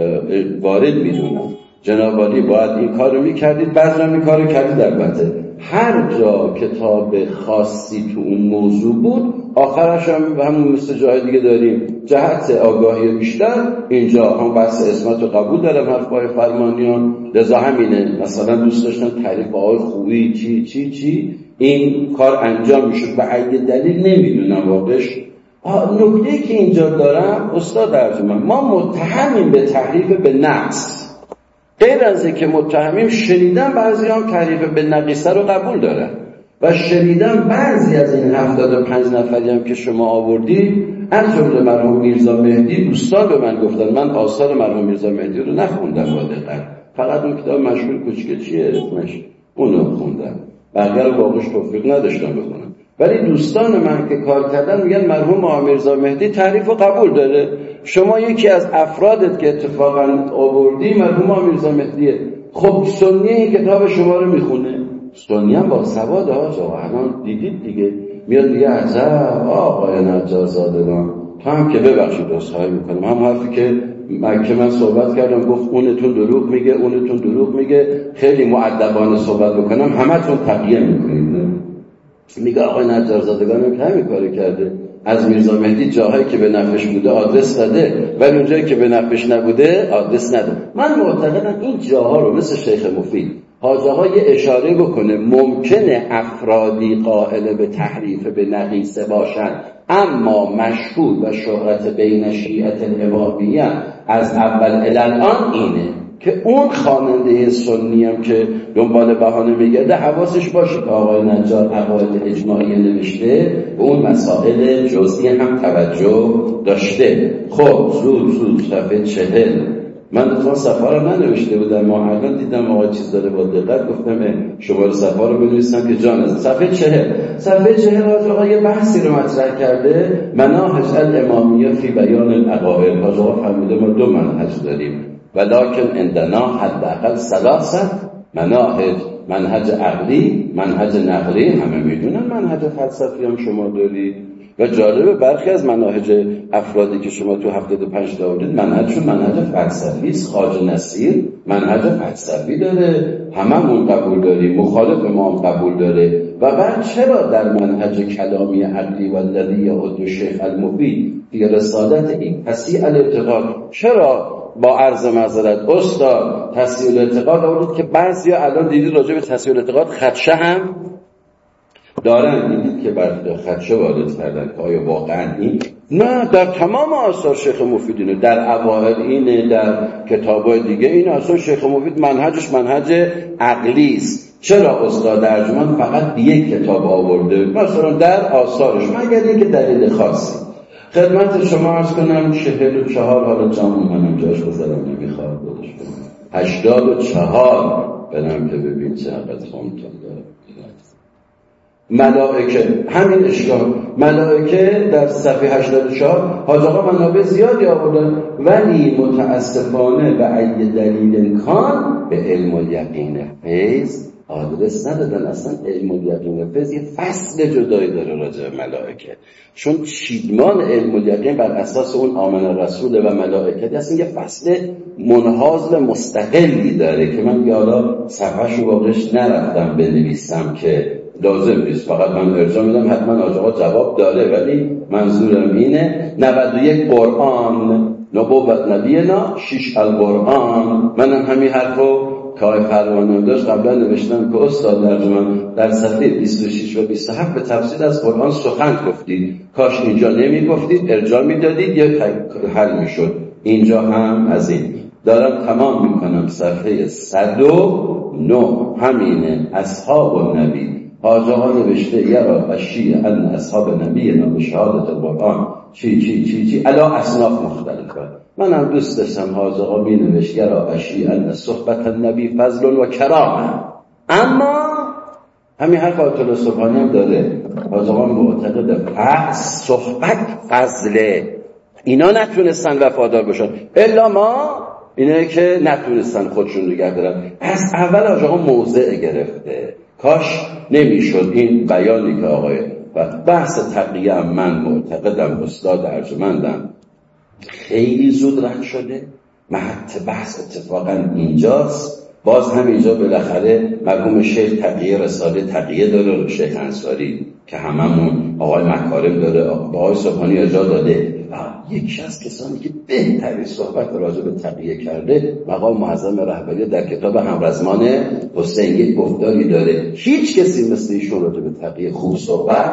وارد میدونم. جناب عالی باید این کار رو میکردید، بعضی هم این کار رو کردید. البته هر جا کتاب خاصی تو اون موضوع بود آخرش هم همون مثل جای دیگه داریم جهت آگاهی بیشتر. اینجا هم بحث اسمت رو قبول دارم حرف آقای فرمانیان، لذا همینه مثلا دوست داشتن تعریف آقای خوبی چی این کار انجام میشد به ای دلیل نمیدونم واقعش. نکته که اینجا دارم استاد ارجمند ما متهمیم به تحریف به نقص. غیر از اینکه متهمیم شنیدن بعضی هم تحریف به نقیصه رو قبول دارن و شنیدن بعضی از این 75 نفری هم که شما آوردید از جمله مرحوم میرزا مهدی دوستان به من گفتن. من آثار مرحوم میرزا مهدی رو نخوندم با دقت، فقط اون کتاب مشهور کوچیکه چیه اسمش اونو خوندم، بقیه رو واقعش توفیق نداشتم بخونم. ولی دوستان من که کار کردن میگن مرحوم میرزا مهدی تعریف رو قبول داره. شما یکی از افرادت که اتفاقا آوردی مرحوم میرزا مهدیه. خب سنی این کتاب شما رو میخونه، سنی هم با سواد ها الان دیدید دیگه میاد میگه عجب آقای نجارزادگان تو هم که ببخشید عذرخواهی میکنم هم حرفی که من صحبت کردم گفت اونتون دروغ میگه اونتون دروغ میگه خیلی مؤدبانه صحبت بکنم همتون تقیه میکنید. میگه آقای نجارزادگان هم که همین کاری کرده، از میرزا مهدی جاهایی که به نفعش بوده آدرس داده ولی اونجایی که به نفعش نبوده آدرس نده. من معتقدم این جاها رو مثل شیخ مفید حاج آقا یه اشاره بکنه ممکنه افرادی قائل به تحریف به نقیصه باشن، اما مشهور و شهرت بین شیعه الامامیه از اول الان اینه که اون خواننده سنی هم که دنبال بهانه میگرده حواسش باشه که آقای نجار عقاید اجماعی نوشته به اون مسائل جزئی هم توجه داشته. خب زود صفحه 40 من اتفاقا صفحه رو ننوشته بودم، ما الان دیدم آقا چیز داره با دقت گفتم شماره صفحه رو بنویسم که جان از صفحه 40 حاج آقا یه بحثی رو مطرح کرده، مناهج الامامیه فی بیان العقائد. حاج آقا فرموده ما دو منهج داریم ولکن عندنا حداقل 3 مناهج، منهج عقلی، منهج نقلی، همه میدونن منهج فلسفی هم شما دارید و جالبه برخی از مناهج افرادی که شما تو 75 دارید منهجشون منهج فلسفی است. خواجه نصیر منهج فلسفی داره، هممون قبول داریم، مخالف ما هم قبول داره. و بعد چرا در منهج کلامی عقلی و الذی یعد شیخ المفید فی رسالت این تصحیح الاعتقاد، چرا با عرض معذرت استاد تصحیح الاعتقاد آورد که بعضیا الان دیدید راجع به تصحیح الاعتقاد خدشه هم دارن، دیدید که بعد خدشه وارد کردن که آیا واقعا این؟ نه، در تمام آثار شیخ مفیدینه، در اوائل اینه، در کتابای دیگه این اصلا شیخ مفید منهجش منهج عقلی است. چرا استاد ارجمند فقط یک کتاب آورده مثلا در آثارش مگر اینکه دلیل خاصی؟ خدمت شما عرض کنم 44 حالا جامون منم جاش بذارم نمیخواد بودش 84 برم که ببین چقدر خونتون داره. ملائکه همین اشکال، ملائکه در صفحه 84 حاج آقا منابع زیادی آوردن ولی متاسفانه به ای دلیل کان به علم و یقین فیض آدرس ندادن. اصلا علم و یقین فیض یه فصل جدایی داره راجع به ملائکه، چون چیدمان علم و یقین بر اساس اون آمن رسول و ملائکه اصلا یه فصل منحاز و مستقلی داره که من حالا صفحه‌شو واقعش نرفتم بنویسم که لازم نیست، فقط من ارجاع میدم حتما آقا جواب داره، ولی منظورم اینه 91 قرآن نبوت نبینا 6 القرآن. منم همین حرفو که آقای پروانه داشت قبلا نوشتم که استاد در صفحه 26 و 27 به تفصیل از قرآن سخن گفتید، کاش اینجا نمی گفتید ارجاع میدادید یا حل میشد. اینجا هم از این دارم تمام میکنم. صفحه 109 همینه اصحاب النبی حاج آقا نوشته یرا اشیع ان اصحاب نبی نام شهادت القرآن چی علا اصناف مختلفه. منم دوست داشتم حاج آقا می نوشت یرا اشیع ان صحبت النبی فضل و کرامه، اما همین حرف آیت الله سبحانی هم داره. حاج آقا معتقد صحبت فضله، اینا نتونستن وفادار باشن الا ما اینه که نتونستن خودشون نگه دارن. از اول حاج آقا موضع گرفته، کاش نمیشد این بیانی که آقای و بحث تقیه هم من معتقدم استاد ارجمندم خیلی زود رد شده. محط بحث اتفاقا اینجاست. باز هم اینجا بالاخره مرحوم شیخ تقیه رساله تقیه داره، شیخ انصاری که هممون آقای مکارم داره، آقای سبحانی اجازه داده. یکی از کسانی که بهترین صحبت راجع به تقیه کرده مقام معظم رهبری در کتاب همرزمان حسین یک گفتاری داره. هیچ کسی مثل ایشون راجع به تقیه خوب صحبت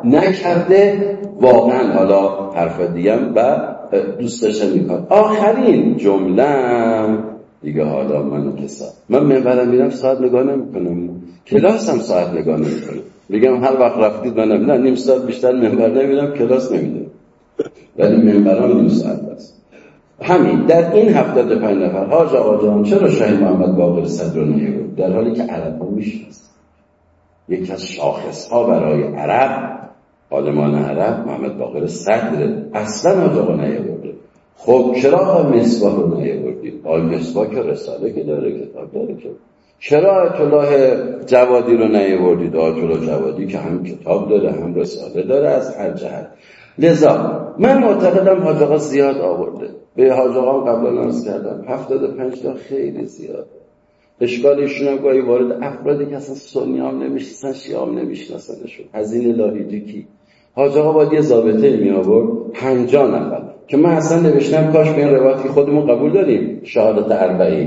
نکرده واقعا. حالا حرف دیگم و دوست داشتم میکنم آخرین جمله دیگه. حالا من منبرم میرم ساعت نگاه نمیکنم، کلاس هم ساعت نگاه نمیکنم، میگم هر وقت رفتید منم نه نیم ساعت بیشتر منبر نمیرم، کلاس نمیدم، ولی منبرام نیم ساعت است. همین در این 75 نفر حاج آقا جان چرا شاهین محمد باقر صدر نیاورد در حالی که عرب ها میشناسن؟ یکی از شاخص ها برای عرب، عالمان عرب محمد باقر صدر، اصلا حاج آقا نیاورده. خب چرا آقا مصباح رو نیاوردید؟ آقا مصباح که رساله که داره، کتاب داره، که چرا آیت الله جوادی رو نیاوردید؟ آیت الله جوادی که هم کتاب داره هم رساله داره از هر جهت. لذا من معتقدم حاج آقا زیاد آورده. به حاج آقا قبلا عرض کردم 75 تا خیلی زیاد. اشکال ایشون هم گاهی وارد افرادی که اصلا سنی هم نمیشناسن، شیعه هم نمیشناسنشون. هزینه لاهیجی کی؟ حاج آقا باید یه ضابطه می آورد 50 نفر که من اصلا نوشتم کاش به این روایتی خودمون قبول داریم شهادت 40.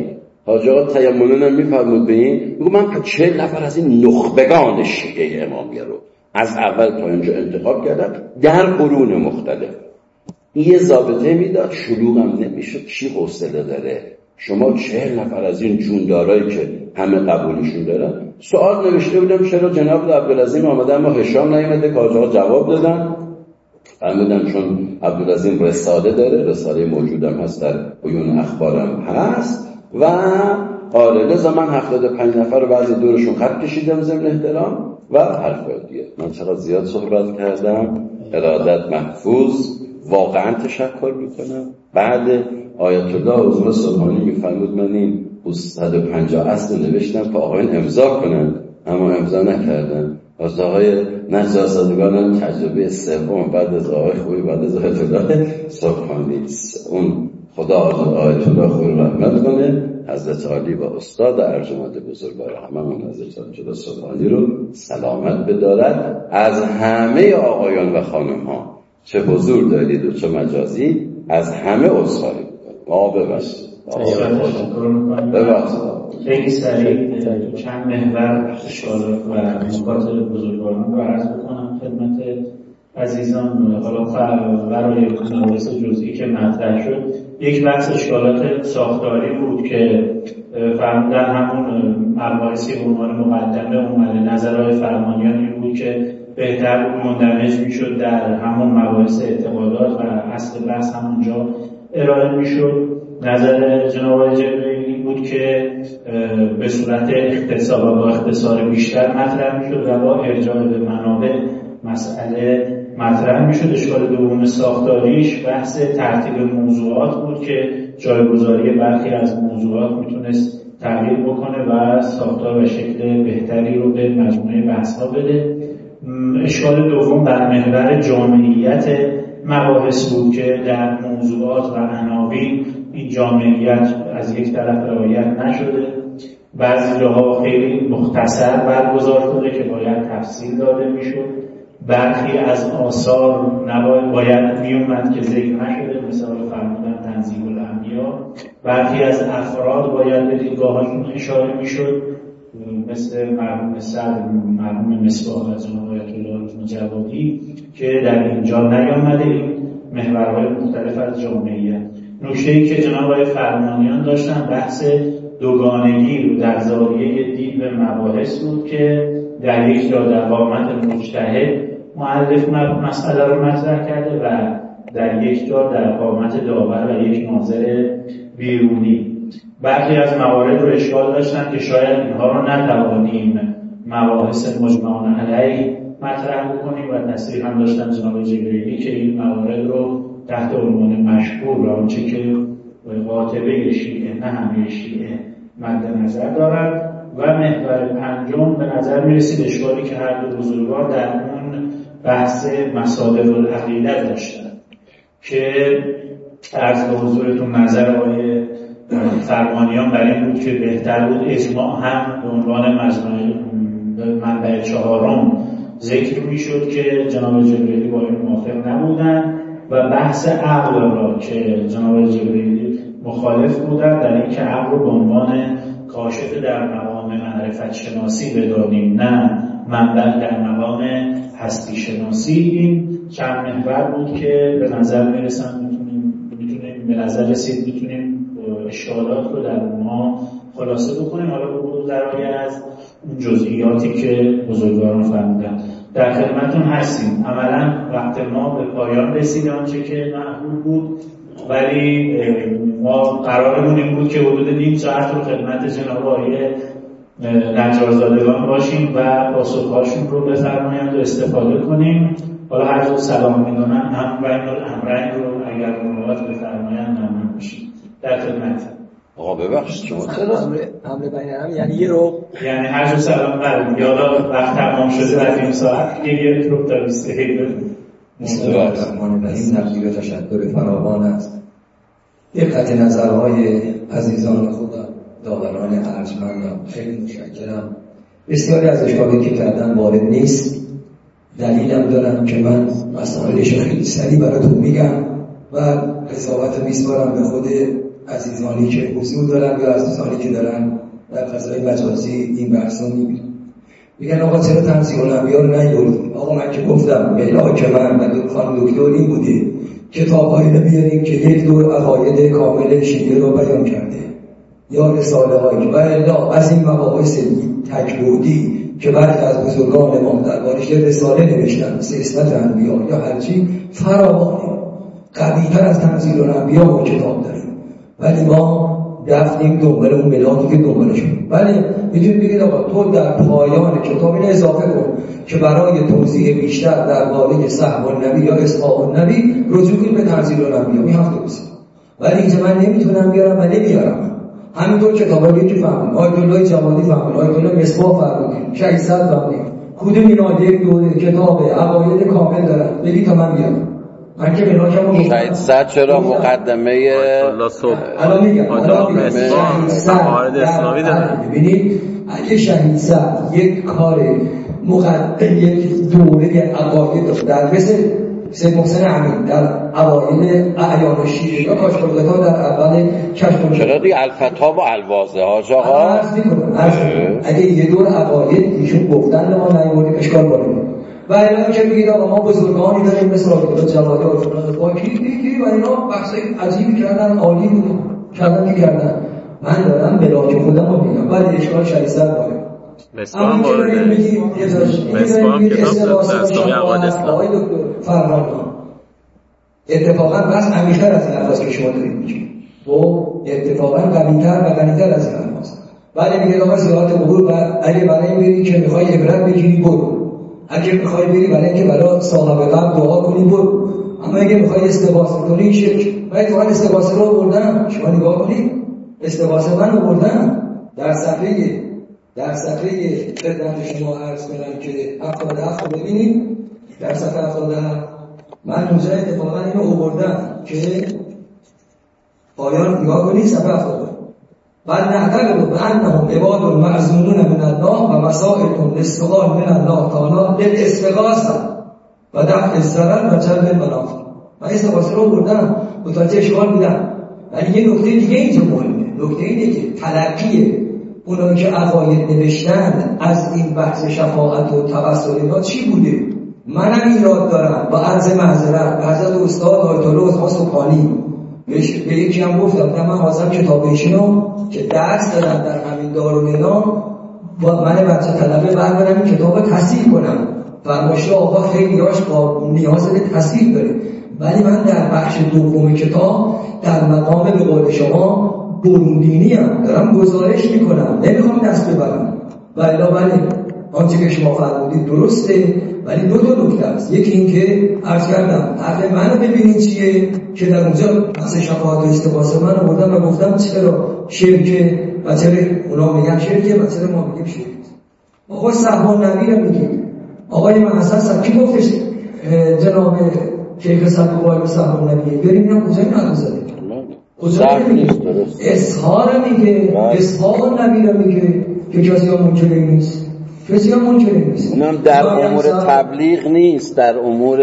حاج آقا تیمنون هم میفرمود به این، میگو من 40 نفر از این نخبگان شیعه امامیه رو از اول تا اینجا انتخاب کردم در قرون مختلف. یه ضابطه میداد، شلوغ هم نمیشد. چی حوصله داره شما 40 نفر از این جوندارایی که همه قبولشون دارن؟ سوال نوشته بودم چرا جناب عبدالعظیم آمدن ما هشام نیامده؟ حاج آقا جواب دادن، فرمودن چون عبدالعظیم رساله داره، رساله موجودم هست در عیون اخبارم هست و آره لذا من 75 نفر رو بعضی دورشون خط کشیدم ضمن احترام و حرف دیگه. من چقدر زیاد صحبت کردم، ارادت محفوظ، واقعا تشکر میکنم. بعد آیت الله حضور سبحانی میفرمود من این 150 اصل نوشتم که آقایان امضا کنن، اما امضا نکردن. از آقای نجازادگان تجربه سوم بعد از آقای خوبی بعد از آیت الله سبحانی، اون خدا آیت الله خوبی رحمت کنه، حضرت عالی و استاد ارجمند بزرگوار هممون حضرت آیت الله سبحانی رو سلامت بدارد. از همه آقایان و خانم ها چه حضور دارید و چه مجازی از همه عذرخواهی می‌کنم. ببخشید خیلی سریع چند محور اشکالات و نکات بزرگواران رو عرض بکنم خدمت عزیزان. حالا برای مباحث جزئی که مطرح شد، یک بحث اشکالات ساختاری بود که فرمودن همون مباحثی به عنوان مقدمه اومده. نظرهای فرمانیان این بود که بهتر بود مندمج میشد در همون مباحث اعتقادات و اصل بحث همونجا ارائه میشد. نظر جناب جبرئیلی بود که به صورت اختصار و با اختصار بیشتر مطرح میشد و با ارجاع به منابع مسئله مطرح میشد. اشکال دوم ساختاریش بحث ترتیب موضوعات بود که جایگذاری برخی از موضوعات میتونست تغییر بکنه و ساختار و شکل بهتری رو به مجموعه بحث ها بده. اشکال دوم بر محور جامعیت مباحث بود که در موضوعات و عناوین این جامعیت از یک طرف رعایت نشده، بعضی جاها خیلی مختصر برگزار شده که باید تفصیل داده میشد، برخی از آثار باید میومد که ذکر نشده، مثال فرمودن تنزیل الانبیا، برخی از افراد باید به دیدگاهاشون اشاره میشد، مثل مرحوم سعد، مرحوم مصباح از جناب آیت الله جوادی که در اینجا نیامده. این محورهای مختلف از جامعیت. نکته‌ای که جناب آقای فرمانیان داشتن بحث دوگانگی در زاویه دید به مباحث بود که در یک جا در قامت مجتهد مؤلف مسئله رو مطرح کرده و در یک جا در قامت داور و یک ناظر بیرونی. برخی از موارد رو اشکال داشتن که شاید اینها رو نتوانیم مباحث مجمعان علیه مطرح بکنیم و تصریح هم داشتن جناب جبرئیلی که این موارد رو تحت عنوان مشهور و آنچه که قاطبه شیعه نه همه شیعه مد نظر دارد. و محور پنجم به نظر میرسید اشکالی که هر دو بزرگوار در اون بحث مصادر العقیده داشتن که عرض به حضورتون نظر آقای فرمانیان بر این بود که بهتر بود اجماع هم به عنوان منبع چهارم ذکر میشد که جناب جبرئیلی با این موافق نبودن و بحث عقل را که جناب جبرئیلی مخالف بودن در این که عقل رو به عنوان کاشف در مقام معرفت شناسی بدانیم نه منبع در مقام هستی شناسی. این چند محور بود که به نظر میرسن میتونیم به نظر رسید میتونیم اشکالات رو در اونها خلاصه بکنیم. حالا به درای از اون جزئیاتی که بزرگواران فرمودن در خدمتتون هستیم. عملا وقت ما به پایان رسید آنچه که معقول بود، ولی ما قرارمون این بود که حدود نیم ساعت رو خدمت جناب آقای نجارزادگان باشیم و پاسخهاشون رو بفرمایند و استفاده کنیم. حالا هر جور سلام میدونم هم بین الامرین رو اگر مراعات بفرمایند ممنون میشیم. در خدمت. آقا ببخشید شما چرا حمله بین هم یعنی یه رو یعنی هر جور سلام بریم یادا وقت تمام شده در این ساعت یک رو تا 20 دقیقه. بسم الله الرحمن الرحیم. تقدیر تشکر فراوان است. دقت نظرهای عزیزان خدا داوران ارجمندم خیلی متشکرم. بسیاری از اشکالی که کردن وارد نیست، دلیلم دارم که من مسائلش خیلی سریع براتون میگم و قضاوت میسپارم به خود عزیزانی که حضور دارن یا عزیزانی که دارن در فضای مجازی این بحث رو میبینن. میگن آقا چرا تمثیل الانبیا رو نیاوردید؟ آقا من که گفتم ملاک من و خانم دکتر این بوده کتاب‌هایی رو بیاریم که یک دور عقاید کامل شیعه رو بیان کرده یا رساله هایی و الا از این مباحث تکبودی که بعد از بزرگان امام دربارش رساله نوشتن مثل عصمت انبیا یا هرچی فراوانه قوی‌تر از تمثیل الانبیا ما کتاب داریم، ولی ما رفتیم دنبال اون ملاکی که دنبالشون. ولی میتونید بگید آقا تو در پایان کتاب این اضافه کن که برای توضیح بیشتر درباره صحب النبی یا اصحاب النبی رجوع کنید به تمثیل الانبیا. این هفته بسید، ولی اینجا من نمیتونم بیارم و نمیارم. همینطور کتابایی که فهمید آیت الله جمالی فهمید، آیت الله مصباح فهمید، شیخ صدر فهمید، کدوم اینا یک دو کتاب عقاید کامل دارن بگید تا من بیارم. من که ملاکمو گفتم شهید صدر چرا مقدمه الان میگم قواعد اسلامی داره. ببینید اگه شهید صدر یک کار یک دوره عقاید در مثل سید محسن امین در اوایل اعیان شیعه یا کاشف‌الغطا در اول کشف چرا دیگه الفتاوا و الواضح حاج آقا اگه یه دور عقاید ایشون گفتن ما نیوردیم اشکال وارد و الان که بگید آقا ما بزرگانی داریم مثل آقای جوادی و فلان باکی و اینا بحثای عجیبی کردن، عالی بود کردن من دارم ملاک خودم رو میگم ولی اشکال شریصت وارد مصباح وارد مصباح کتاب دستامی عقاید اسلام آقای دکتر فرمانان اتفاقا بس عمیق‌تر از این الفاظ که شما دارید میگید و اتفاقا قوی‌تر و غنی‌تر از این الفاظ. ولی میگه آقا زیارت قبور و اگه برای میری که میخوای عبرت بگیری برو، اگه میخوای بری برای اینکه برای صاحب قبر دعا کنی برو، اما اگه میخوای استغاثه کنی شرک. من اتفاقا استغاثه رو آوردم، شما نگاه کنید استغاثه من آوردم در صفحه خدمت شما عرض کنم که 77 رو ببینید. در صفحه 77 من اونجا اتفاقا اینو آوردم که پایان نگاه کنید صفحه 77 بل نعتقد بأنهم عباد معزونون من الله و مسائل الاستغاثة من الله تعالی للاستغاثة و دفع الضرر و جلب المنافع. من استغاثه رو بردم متوجه اشکال بودم، ولی یه نکته دیگه اینجا مهمه. نکته اینه که تلقی اونایی که عقاید نوشتن از این بحث شفاعت و توسل اینا چی بوده؟ منم ایراد دارم با عرض معذرت به حضرت استاد آیت الله عثمان سبحانی به یکی هم گفتم من حاضرم کتابشونو که درس دادم در همین دارالمنام با من بچه طلبه بردارم این کتاب رو تصحیح کنم. فرمایش آقا خیلی هاش نیاز به تصحیح داره، ولی من در بخش دوم کتاب در مقام به قول شما بروندینی هم دارم گزارش میکنم، نمیخوام دست ببرم. ولی آنچه که شما فرمودید درسته، ولی دو تا نکته است. یکی این که عرض کردم عقل منو ببینید چیه که در اونجا مثل شفاعت و استغاثه من آوردم و گفتم چرا شرکه و چرا اونا میگن شرکه و چرا ما میگیم شرکه. آقا صحب النبی رو میگید، آقای من اصلا کی گفتش جناب شیخ صدوقی صحب النبی؟ بریم اینا کجا این زده کجا میگه اظهار میگه اصحاب النبی رو میگه که کسی ها منکر نیست، کسی ها منکر نیست. اونم در امور تبلیغ نیست، در امور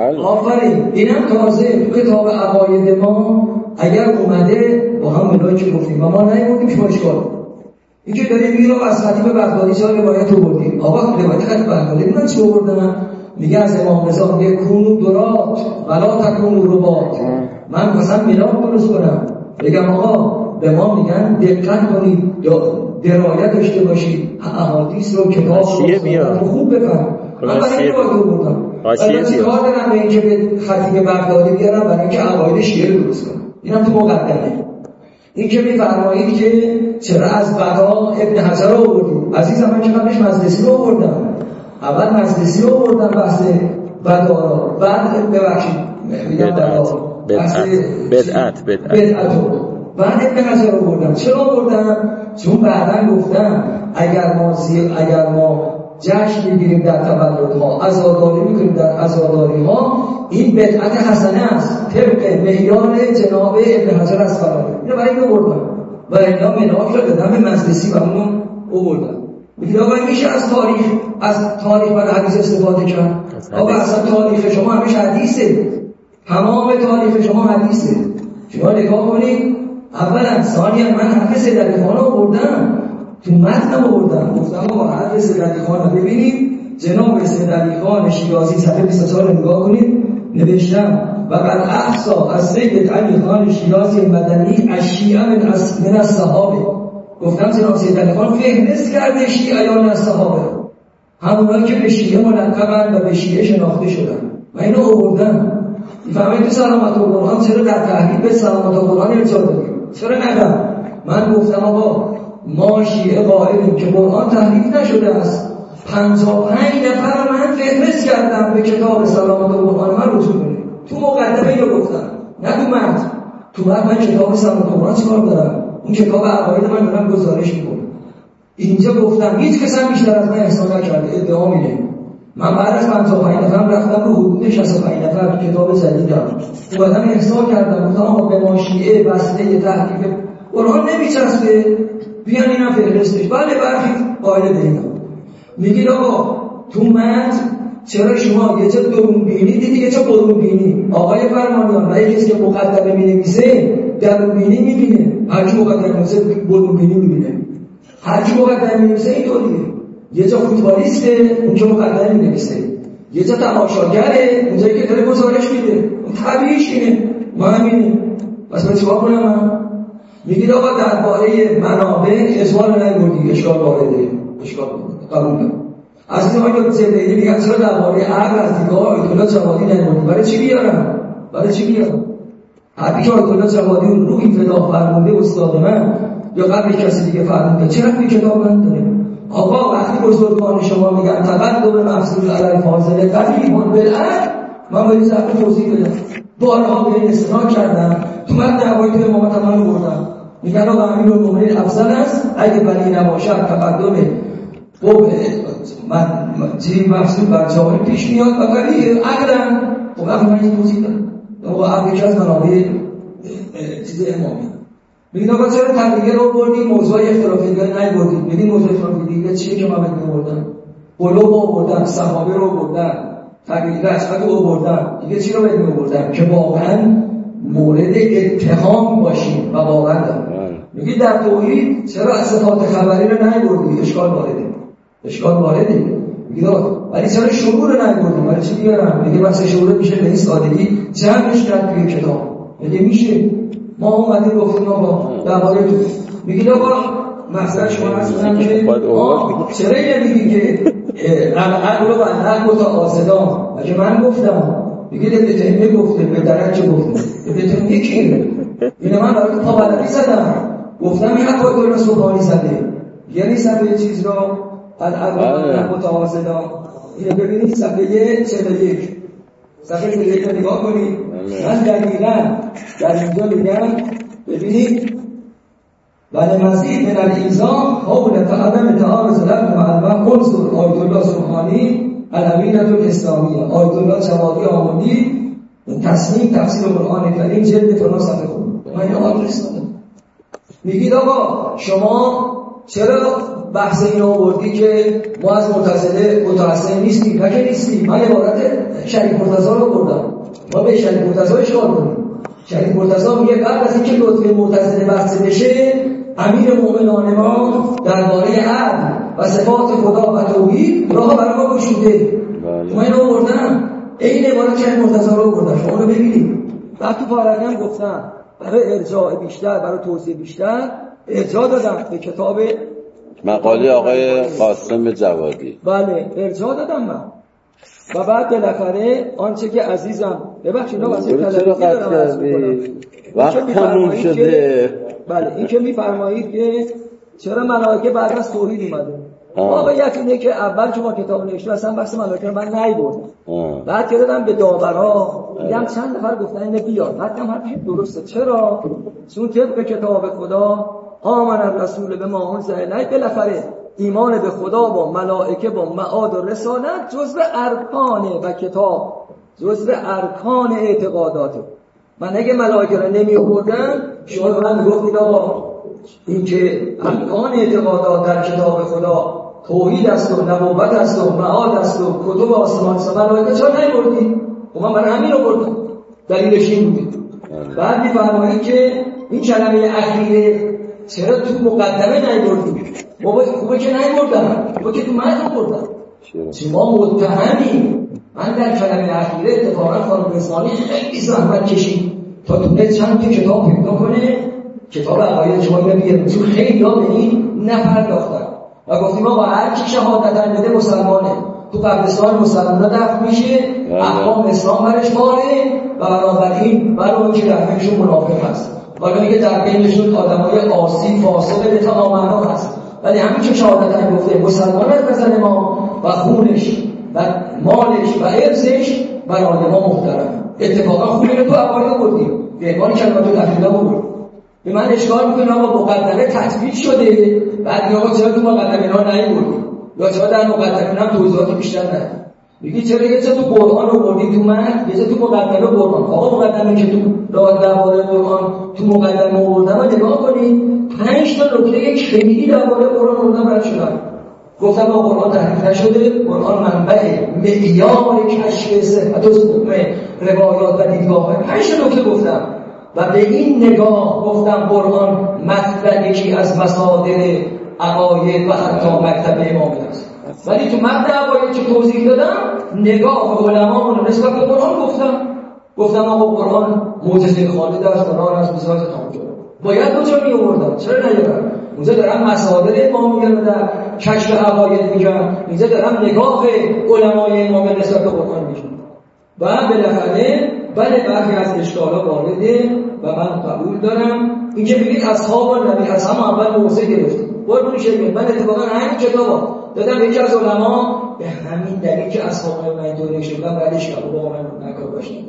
آفرین. اینم تازه تو کتاب عقاید ما اگر اومده با هم ملایی که گفتیم و ما نیوردیم شما اشکال این که داریم میگه از خطیب بغدادی چه روایت آوردیم. آقا روایت خطیب بغدادی من چی آوردم؟ میگه از امام رضا میگه کونو درات ولا تکونو ربات. من مثلا میلاد درست کنم بگم آقا به ما میگن دقت کنید درایت داشته باشید احادیث رو کتاب رو خوب بفهم. من برای این رو بردم ولی کار دارم به این که به خطیب بغدادی بیارم برای اینکه عقاید شیعه رو درست کنم. اینم تو مقدمه. این که میفرمایید که چرا از بقا ابن حجر رو آوردیم عزیزم، من که قبلش مجلسی رو آوردم، اول مجلسی رو آوردم بحث بدارا، بعد ببخشید میگم بدعت بعد ابن حجر رو آوردم. چرا آوردم؟ چون بعدا گفتم اگر ما جشن میگیریم در تولدها، عزاداری میکنیم در عزاداری ها، این بدعت حسنه است طبق معیار جناب ابن حجر اصفهانی. اینو برای این آوردم و اینا مناک را دادم مجلسی و اونو آوردم. میگه آقا میشه از تاریخ و حدیث استفاده کرد؟ آقا اصلا تاریخ شما همیشه حدیثه، تمام تاریخ شما حدیثه. شما نگاه کنید اولا ثانیا من حرف سید علی خان رو آوردم، تو متن آوردم، گفتم با حرف سید علی خان رو ببینید، جناب سید علی خان شیرازی صفحه 24 نگاه کنید، نوشتم و قد احصا از سید علی خان شیرازی مدنی الشیعه من الصحابه. گفتم جناب سید علی خان فهرست کرده شیعیان از صحابه، همونایی که به شیعه ملقبن و به شیعه شناخته شدن. من اینو آوردم. فهمید تو سلامت القرآن چرا در تحلیل به سلامت القرآن ارجاع دادیم؟ چرا ندم؟ من گفتم آقا ما شیعه قائلیم که قرآن تحلیل نشده است. 55 نفر من فهرست کردم به کتاب سلامت القرآن من رجوع کنید. تو مقدمه اینو گفتم، نه تو متن. تو متن من کتاب سلامت القرآن چیکار دارم؟ اون کتاب عقاید من دارم گزارش میکنم. اینجا گفتم هیچ کس هم بیشتر از من احسان نکرده، ادعا میده. من بعد از 55 نفر رفتم رو حدود 65 نفر تو کتاب جدیدم اومدم احسان کردم، گفتم آقا به ما شیعه وسیله تحقیق قرآن نمیچسبه، بیان اینم فهرستش. بله برخی قائل به اینا. میگید آقا تو متن چرا شما یه جا درون بینی دیدی یه جا برون بینی؟ آقای فرمانیان و یه کسی که مقدمه مینویسه درون بینی میبینه، هر کی مقدمه مینویسه برون بینی میبینه. هر کی مقدمه مینویسه اینطوریه. یه جا فوتبالیسته اونجا مقدمه می‌نویسه، یه جا تماشاگره اونجایی که داره گزارش میده. اون طبیعیش اینه، ما همینیم. پس من چیکار کنم؟ من میگید آقا درباره منابع اجمال نمی‌بردی، اشکال وارده، اشکال قبول کنم. از این آقای زندگی میگن چرا درباره عقل از دیدگاه آیت الله جوادی نمی‌بردی؟ برای چی بیارم؟ برای چی بیارم؟ حتی که آیت الله جوادی اون روحی فدا فرموده استاد من یا قبل کسی دیگه فرموده، چرا توی کتاب من داره؟ آقا وقتی بزرگان شما میگن تقدم مفضول علی الفاضل قریب بالعقل، من باید ضرب توضیح بدم. بارها به این استناد کردم، تو من دعوای توی امامت من بردم. میگن آقا امیرالمومنین افضل است، اگه ولی نباشد تقدم من چیزی مفضول بر جاهل پیش میاد و ولی عقلم. خب وقتی من این توضیح دارم آقا عقل که از منابع چیز امامی. میگن آقا چرا تقریه رو بردیم موضوع اختلافی دیگه نبردیم؟ میگن موضوع اختلافی دیگه چیه که من بردم؟ قلوب رو بردم، صحابه رو بردم، تقریه اشهد رو بردم، دیگه چی رو بردم؟ که واقعا مورد اتهام باشیم و واقعا دارم. میگی در توحید چرا صفات خبری رو نبردی؟ اشکال وارده، اشکال وارده. میگی ولی چرا شعور رو نبردی؟ برای چی بیارم؟ میگه واسه شعور میشه به این سادگی جمعش کرد توی کتاب. میگه میشه. ما اومدیم گفتیم آقا درباره تو میگید آقا مثلا شما هستن که چرا نمیگی که عقل رو بندن گفت آسدام اگه من گفتم میگید ابن تیمیه گفته، به درجه گفته، ابن تیمیه کیه؟ اینه من برای پا بلدی زدم، گفتم این حقا دور سبحانی زده، یعنی صفحه چیز رو از عقل گفت آسدام. اینه ببینید صفحه 41 صفحه 41 رو نگاه کنید. من دقیقا در اینجا میگم ببینید ولی مزید من الایزام حول تعلم تعارض لفظ معلم انظر آیت الله سبحانی الامینة الاسلامیه، آیت الله جوادی آمودی تصمیم تفسیر قرآن کریم جلد فلان صفحه خود. من این آدرس دادم. میگید آقا شما چرا بحث این آوردی که ما از معتزله متأثر نیستیم؟ نه که نیستیم. من عبارت شریف مرتضی رو بردم، ما به شریف مرتضی اشاره کنیم. شریف مرتضی میگه قبل از اینکه لطفه معتزله بحث بشه امیر مومنان ما درباره عدل و صفات خدا و توحید راه برای ما گشوده. ما اینو آوردم، این عبارت شریف مرتضی رو بردم، شما رو ببینید. بعد تو پارگی هم گفتم برای ارجاع بیشتر، برای توضیح بیشتر ارجاع دادم به کتاب مقاله آقای قاسم جوادی. بله ارجاع دادم من. و بعد بالاخره آنچه که عزیزم ببخشید اینا واسه تلویزیون دارم عرض می‌کنم وقت تموم شده. بله این که می‌فرمایید که چرا ملائکه بعد از توحید اومده؟ واقعیت اینه که اول شما کتاب نوشته اصلا بحث ملائکه رو من نمی‌بردم. بعد که دادم به داورا دیدم چند نفر گفتن اینو بیار. بعدم حرفش درسته. چرا؟ چون طبق کتاب خدا آمن الرسول به ما انزل الیه، بالاخره ایمان به خدا با ملائکه با معاد و رسالت جزء ارکان و کتاب جزء ارکان اعتقاداته. من اگه ملائکه رو نمی آوردم شما به من گفتید آقا این که ارکان اعتقادات در کتاب خدا توحید است و نبوت است و معاد است و کتب آسمانی است، ملائکه چرا نمی‌بردید؟ من برای همین آوردم، دلیلش این بود. بعد می‌فرمایید که این کلمه اخیره چرا تو مقدمه نیوردی؟ بابا خوبه که نیوردم، خوبه که تو متن بردم. ما متهمیم. من در کلمه اخیره اتفاقا خانم رسانی خیلی زحمت کشید تا تونه چند تا کتاب پیدا کنه، کتاب عقاید شما بیاره، چون خیلی ها به این نپرداختن و گفتیم آقا هر کی شهادت بده مسلمانه، تو قبرستان مسلمان‌ها دفن میشه، احکام اسلام برش باره و بنابراین برای اون که در بینشون منافق هست، ولی میگه در بینشون آدمای عاصی فاسق به تماما هست، ولی همین که شهادت گفته مسلمان از نظر ما و خونش و مالش و ارزش برای ما محترم. اتفاقا خونه تو عقاید بردیم به عنوان کلمات الاخیره بود. به من اشکال میکنه آقا مقدمه تطبیق شده، بعد آقا چرا تو مقدمه اینا نیوردی یا چرا در مقدمه هم توضیحات بیشتر ندید؟ میگی چرا یه چه تو قرآن رو بردی تو متن، یه چه تو مقدمه قرآن. آقا مقدمه که تو درباره قرآن تو مقدمه آوردم نگاه کنید، 5 تا نکته خیلی درباره قرآن آوردم برای شما. گفتم با قرآن تحریف نشده، قرآن منبع معیار کشف صحت و حکم روایات و دیدگاه. 5 تا نکته گفتم و به این نگاه گفتم قرآن مطلع یکی از مصادر عقاید و حتی مکتب امامی است. ولی تو متن عقاید که توضیح دادم نگاه علماء نسبت به قرآن گفتم آقا قرآن معجزه خالد است، قرآن از بساط تمام شده، باید کجا می آوردم، چرا نیارم؟ اونجا دارم مصادر امامی رو در کشف عقاید میگم، اینجا دارم نگاه علمای امامی نسبت به قرآن میگم و بالاخره بله برخی از اشکالات وارده و من قبول دارم. این که بگید اصحاب نبی از هم اول موضع گرفتیم قربون شدید، من اتفاقا همین کتابا دادم یکی از علما به همین دلیل که اصحاب من دوره شدن بعدش که با من نکار باشیم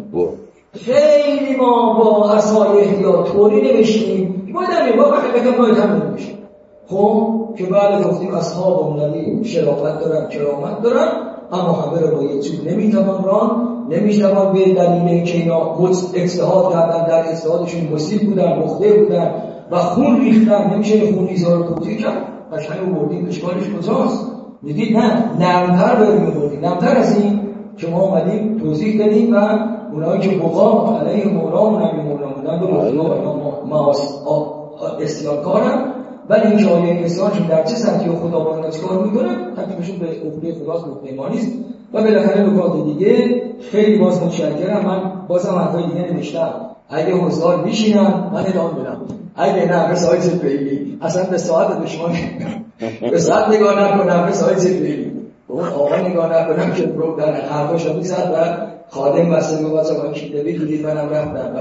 خیلی ما با اصحاب احتیاط طوری نوشتیم بودم با حقیقت باید هم نمیشیم. خب که بعد گفتیم اصحاب نبی شرافت دارن کرامت دارن، اما همه رو با یک چوب نمیتوان ران، نمیتوان به دلیل اینکه اینا اجتهاد کردن در اجتهادشون مصیب بودن، مخطئ بودن و خون ریختن، نمیشه خون ریزا رو توضیح کرد. قشنگ بردیم اشکالش کجاست؟ میگید نه نرمتر بردیم، نرمتر از این که ما اومدیم توضیح دادیم و اونایی که بقا علیه مولا و نبی مولا بودن به ما اسیانکارن، ولی این که آیه اسیانشون در چه سطحی و خداوند چیکار میکنه تکلیفشون به عقوبه خداست، نقطه ایمانی است. و بالاخره نکات دیگه خیلی باز متشکرم. من بازم حرفای دیگه نوشتم، اگه حضار میشینم من ادامه بدم، اگه نه به سایت زبیلی اصلا به ساعت دشمن به ساعت نگاه نکنم، به سایت زبیلی اون آقا نگاه نکنم که برو در حرفاشو میزد و خادم بسته میگفت آقا کیده بگیرید منم رفتم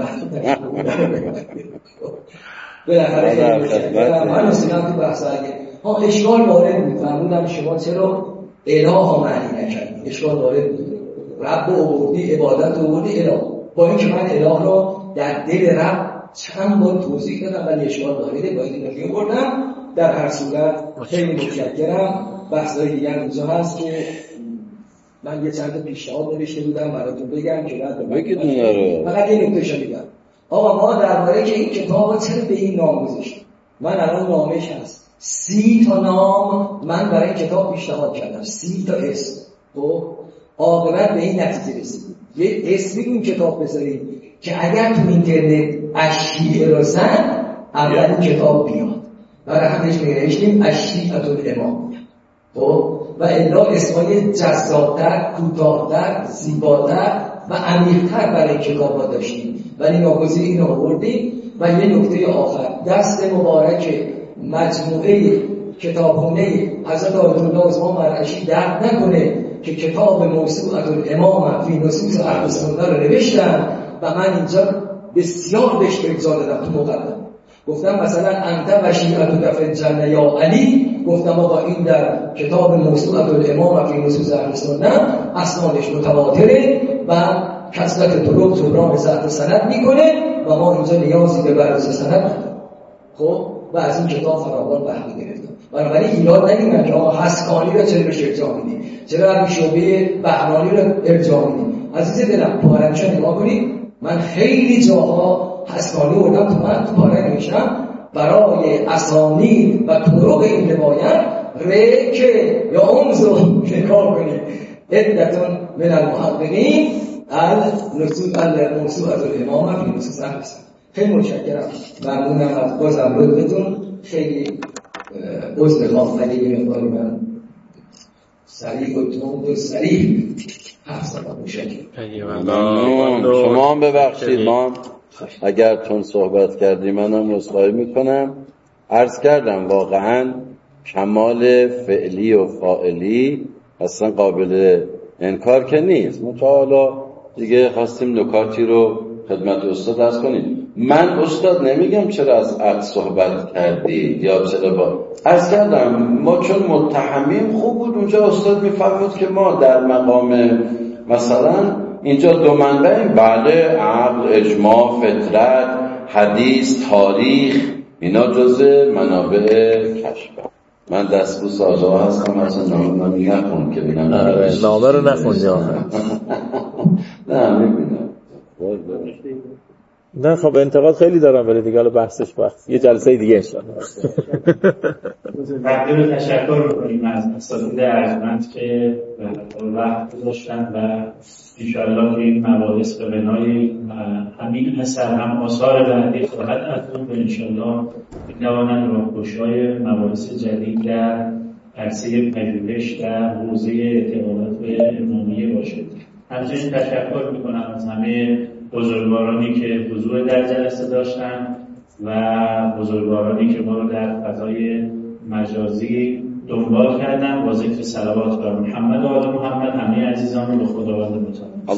بالاخره من رسیدم تو بحث اگه اشکال وارد بود فرمودم شما چرا اله ها معنی نکردی، اشکال وارد بود، رب آوردی عبادت آوردی اله، با اینکه من اله رو در دل رب چند بار توضیح دادم ولی اشکال وارده باید این رو بردم. در هر صورت خیلی متشکرم. بحثای دیگر اینجا هست که من یه چند پیشنهاد نوشته بودم براتون بگم که بعد فقط یه نکتهشو میگم. آقا ما درباره که این کتابا چرا به این نام گذاشتیم، من الان نامش هست 30 تا نام من برای این کتاب پیشنهاد کردم، 30 تا اسم. خب عاقبت به این نتیجه رسیدیم یه اسمی این کتاب بذاریم که اگر تو اینترنت اشیعه رو زد اولین کتاب بیاد، برای همش نوشتیم اشیعه الامام. خب و الا اسمای جذاب‌تر، کوتاه‌تر، زیباتر و عمیق‌تر برای کتابا داشتیم ولی ناگزیر اینو آوردیم. و یه نکته آخر، دست مبارک مجموعه کتابخونه حضرت آیت الله عثمان مرعشی درد نکنه که کتاب موسوعة الامام فی نصوص اهل سنت رو نوشتن و من اینجا بسیار بهش اجازه دادم تو مقدمه. گفتم مثلا انت و شیعة فی الجنه یا علی، گفتم آقا این در کتاب موسوعة الامام فی نصوص اهل سنت اسنادش متواتره و کثرت طرق جبران ضعف سند میکنه و ما اینجا نیازی به بررسی سند نداریم. خب و از این کتاب فراوان بهره گرفتم. بنابراین ایراد نگیرن که آقا حسکانی رو چرا بهش ارجاع میدی، چرا همین شعبه بهرانی رو ارجاع میدی. عزیز دلم پارنچه نگاه کنید، من خیلی جاها حسکانی بردم تو من تو پاره نوشتم برای اسانی و طرق این روایت که یا اونزو نگاه کنید عدتون من المحققین الموسوعة الامام فی نصوص اهل سنت. خیلی متشکرم، ممنونم از بازم لطفتون. خیلی عذر میخوام اگه یه مقداری من سریع و تند و سریع حرف زدم. ممنون. شما هم ببخشید، ما اگر تون صحبت کردیم منم عذرخواهی میکنم. عرض کردم واقعا کمال فعلی و فاعلی اصلا قابل انکار که نیست. حالا دیگه خواستیم نکاتی رو خدمت استاد عرض کنیم. من استاد نمیگم چرا از عقل صحبت کردید یا چرا با عرض کردم ما چون متهمیم خوب بود اونجا استاد میفرمود که ما در مقام مثلا اینجا دو منبعیم، بله، عقل، اجماع، فطرت، حدیث، تاریخ، اینا جزء منابع کشف. من دستبوس آجا هستم، اصلا نامه نخون که بینم. نامه رو نخون جا. نه میبینم. نه خب انتقاد خیلی دارم ولی دیگه بحثش وقت یه جلسه دیگه انشاءالله. مقدور تشکر میکنیم از اساتید ارجمند که وقت گذاشتن و انشاءالله که این مباحث به بنای همین اثر هم آثار بعدی خواهد افزود و انشاءالله بتوانند راهگشای مباحث جدید در عرصه پژوهش در حوزه اعتقادات امامیه باشد. همچنین تشکر میکنم از همه بزرگوارانی که حضور در جلسه داشتن و بزرگوارانی که ما رو در فضای مجازی دنبال کردن با ذکر صلوات بر محمد و آل محمد. همه عزیزان رو به خداوند متعال